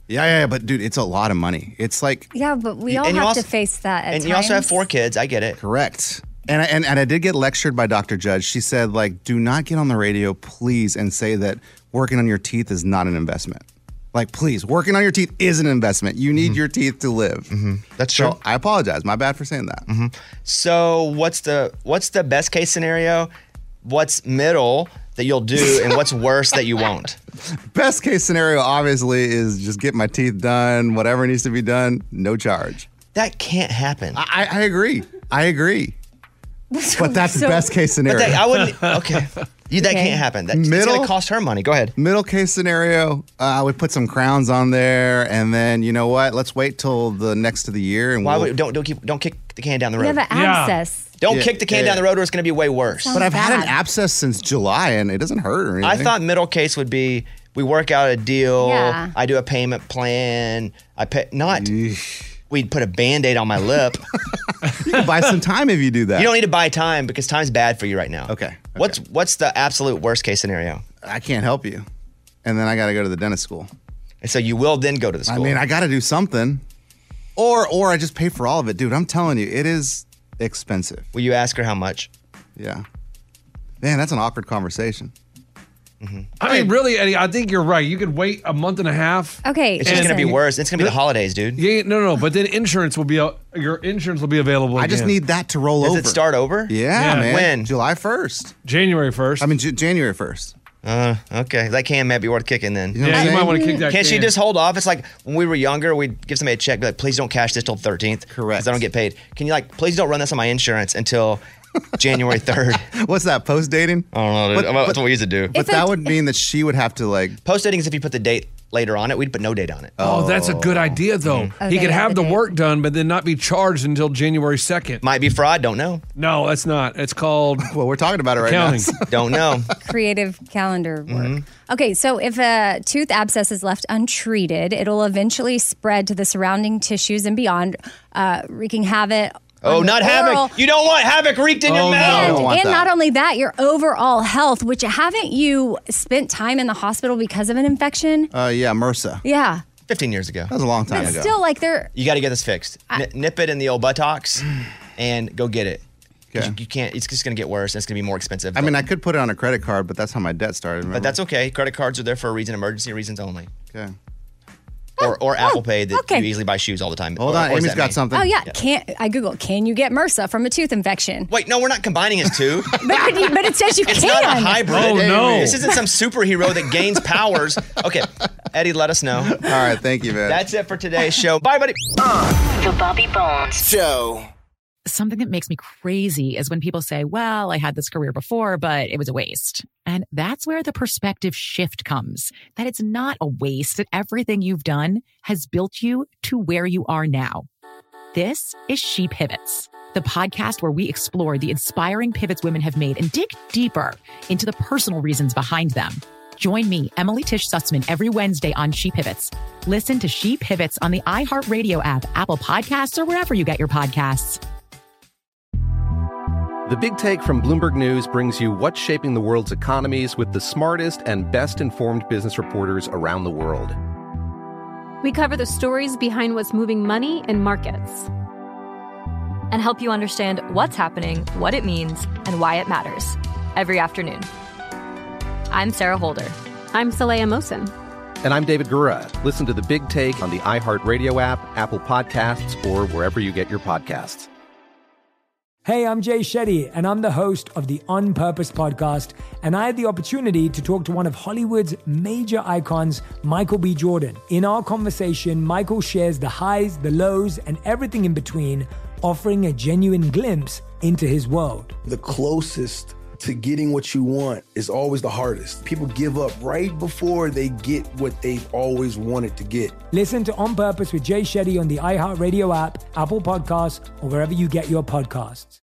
Yeah, but dude, it's a lot of money. It's like Yeah, but we all And you have also- to face that at And times. you also have 4 kids. I get it. correct. And I did get lectured by Dr. Judge. She said, like, do not get on the radio, please, and say that working on your teeth is not an investment. Like, please, working on your teeth is an investment. You need your teeth to live. That's So true. I apologize. My bad for saying that. So what's the best case scenario? What's middle that you'll do, and what's worse that you won't? Best case scenario, obviously, is just get my teeth done, whatever needs to be done, no charge. That can't happen. I agree. But that's best case scenario. But I wouldn't. Okay, that can't happen. It's going Middle- to cost her money. Go ahead. Middle case scenario, I would put some crowns on there, and then you know what? Let's wait till the next of the year. And Why we'll- would, don't kick the can down the road. You have an abscess. Don't Yeah, kick the can yeah. down the road, or it's going to be way worse. But I've had an bad. abscess since July, and it doesn't hurt or anything. I thought middle case would be we work out a deal. Yeah. I do a payment plan. I pay not. We'd put a Band-Aid on my lip. you can buy some time if you do that. You don't need to buy time because time's bad for you right now. Okay. What's the absolute worst case scenario? I can't help you, and then I got to go to the dentist school. And so you will then go to the school. I mean, I got to do something, or I just pay for all of it, dude. I'm telling you, it is expensive. Will you ask her how much? Yeah. Man, that's an awkward conversation. I mean, really, Eddie, I think you're right. You could wait a month and a half. Okay. It's just going to be worse. It's going to be the holidays, dude. Yeah, no. But then insurance will be your insurance will be available. I just again. need that to roll Does over. it start over? Yeah, Yeah. man. When? July 1st. January 1st. I mean, January 1st. Okay. That can might be worth kicking then. You know what yeah, I'm you might saying? want to kick that. Can't she can. just hold off? It's like when we were younger, we'd give somebody a check, be like, please don't cash this till 13th. Correct. Because I don't get paid. Can you please don't run this on my insurance until January 3rd? What's that, post dating? I don't know. But- That's what we used to do. But that would mean that she would have to Post dating is if you put the date later on it, we'd put no date on it. Oh, that's a good idea, though. Oh, He they could have have the the date. work done, but then not be charged until January 2nd. Might be fraud, don't know. No, that's not. It's called Well, we're talking about it right accounting. now. Don't know. Creative calendar work. Okay, so if a tooth abscess is left untreated, it'll eventually spread to the surrounding tissues and beyond, wreaking havoc. Oh, on not the oral- havoc. You don't want havoc wreaked in your Oh, no. mouth. I don't want And that. not only that, your overall health, which haven't you spent time in the hospital because of an infection? Yeah, MRSA. Yeah. 15 years ago. That was a long time But ago. still, they're. You got to get this fixed. Nip it in the old buttocks and go get it. 'Cause Okay. You can't. It's just going to get worse. And it's going to be more expensive. I mean, I could put it on a credit card, but that's how my debt started. Remember? but that's okay. Credit cards are there for a reason. Emergency reasons only. okay. Or Apple Pay that okay. you easily buy shoes all the time. Hold Or- on, or does Amy's that got mean? something. Oh, yeah. I Googled, can you get MRSA from a tooth infection? Wait, no, we're not combining his two. But it says you It's can. not a hybrid. Oh, no. This isn't some superhero that gains powers. Okay, Eddie, let us know. All right, thank you, man. That's it for today's show. Bye, buddy. The Bobby Bones Show. Something that makes me crazy is when people say, well, I had this career before, but it was a waste. And that's where the perspective shift comes, that it's not a waste, that everything you've done has built you to where you are now. This is She Pivots, the podcast where we explore the inspiring pivots women have made and dig deeper into the personal reasons behind them. Join me, Emily Tish Sussman, every Wednesday on She Pivots. Listen to She Pivots on the iHeartRadio app, Apple Podcasts, or wherever you get your podcasts. The Big Take from Bloomberg News brings you what's shaping the world's economies with the smartest and best-informed business reporters around the world. We cover the stories behind what's moving money and markets, and help you understand what's happening, what it means, and why it matters every afternoon. I'm Sarah Holder. I'm Saleha Mohsin. And I'm David Gura. Listen to The Big Take on the iHeartRadio app, Apple Podcasts, or wherever you get your podcasts. Hey, I'm Jay Shetty, and I'm the host of the On Purpose podcast. And I had the opportunity to talk to one of Hollywood's major icons, Michael B. Jordan. In our conversation, Michael shares the highs, the lows, and everything in between, offering a genuine glimpse into his world. The closest to getting what you want is always the hardest. People give up right before they get what they've always wanted to get. Listen to On Purpose with Jay Shetty on the iHeartRadio app, Apple Podcasts, or wherever you get your podcasts.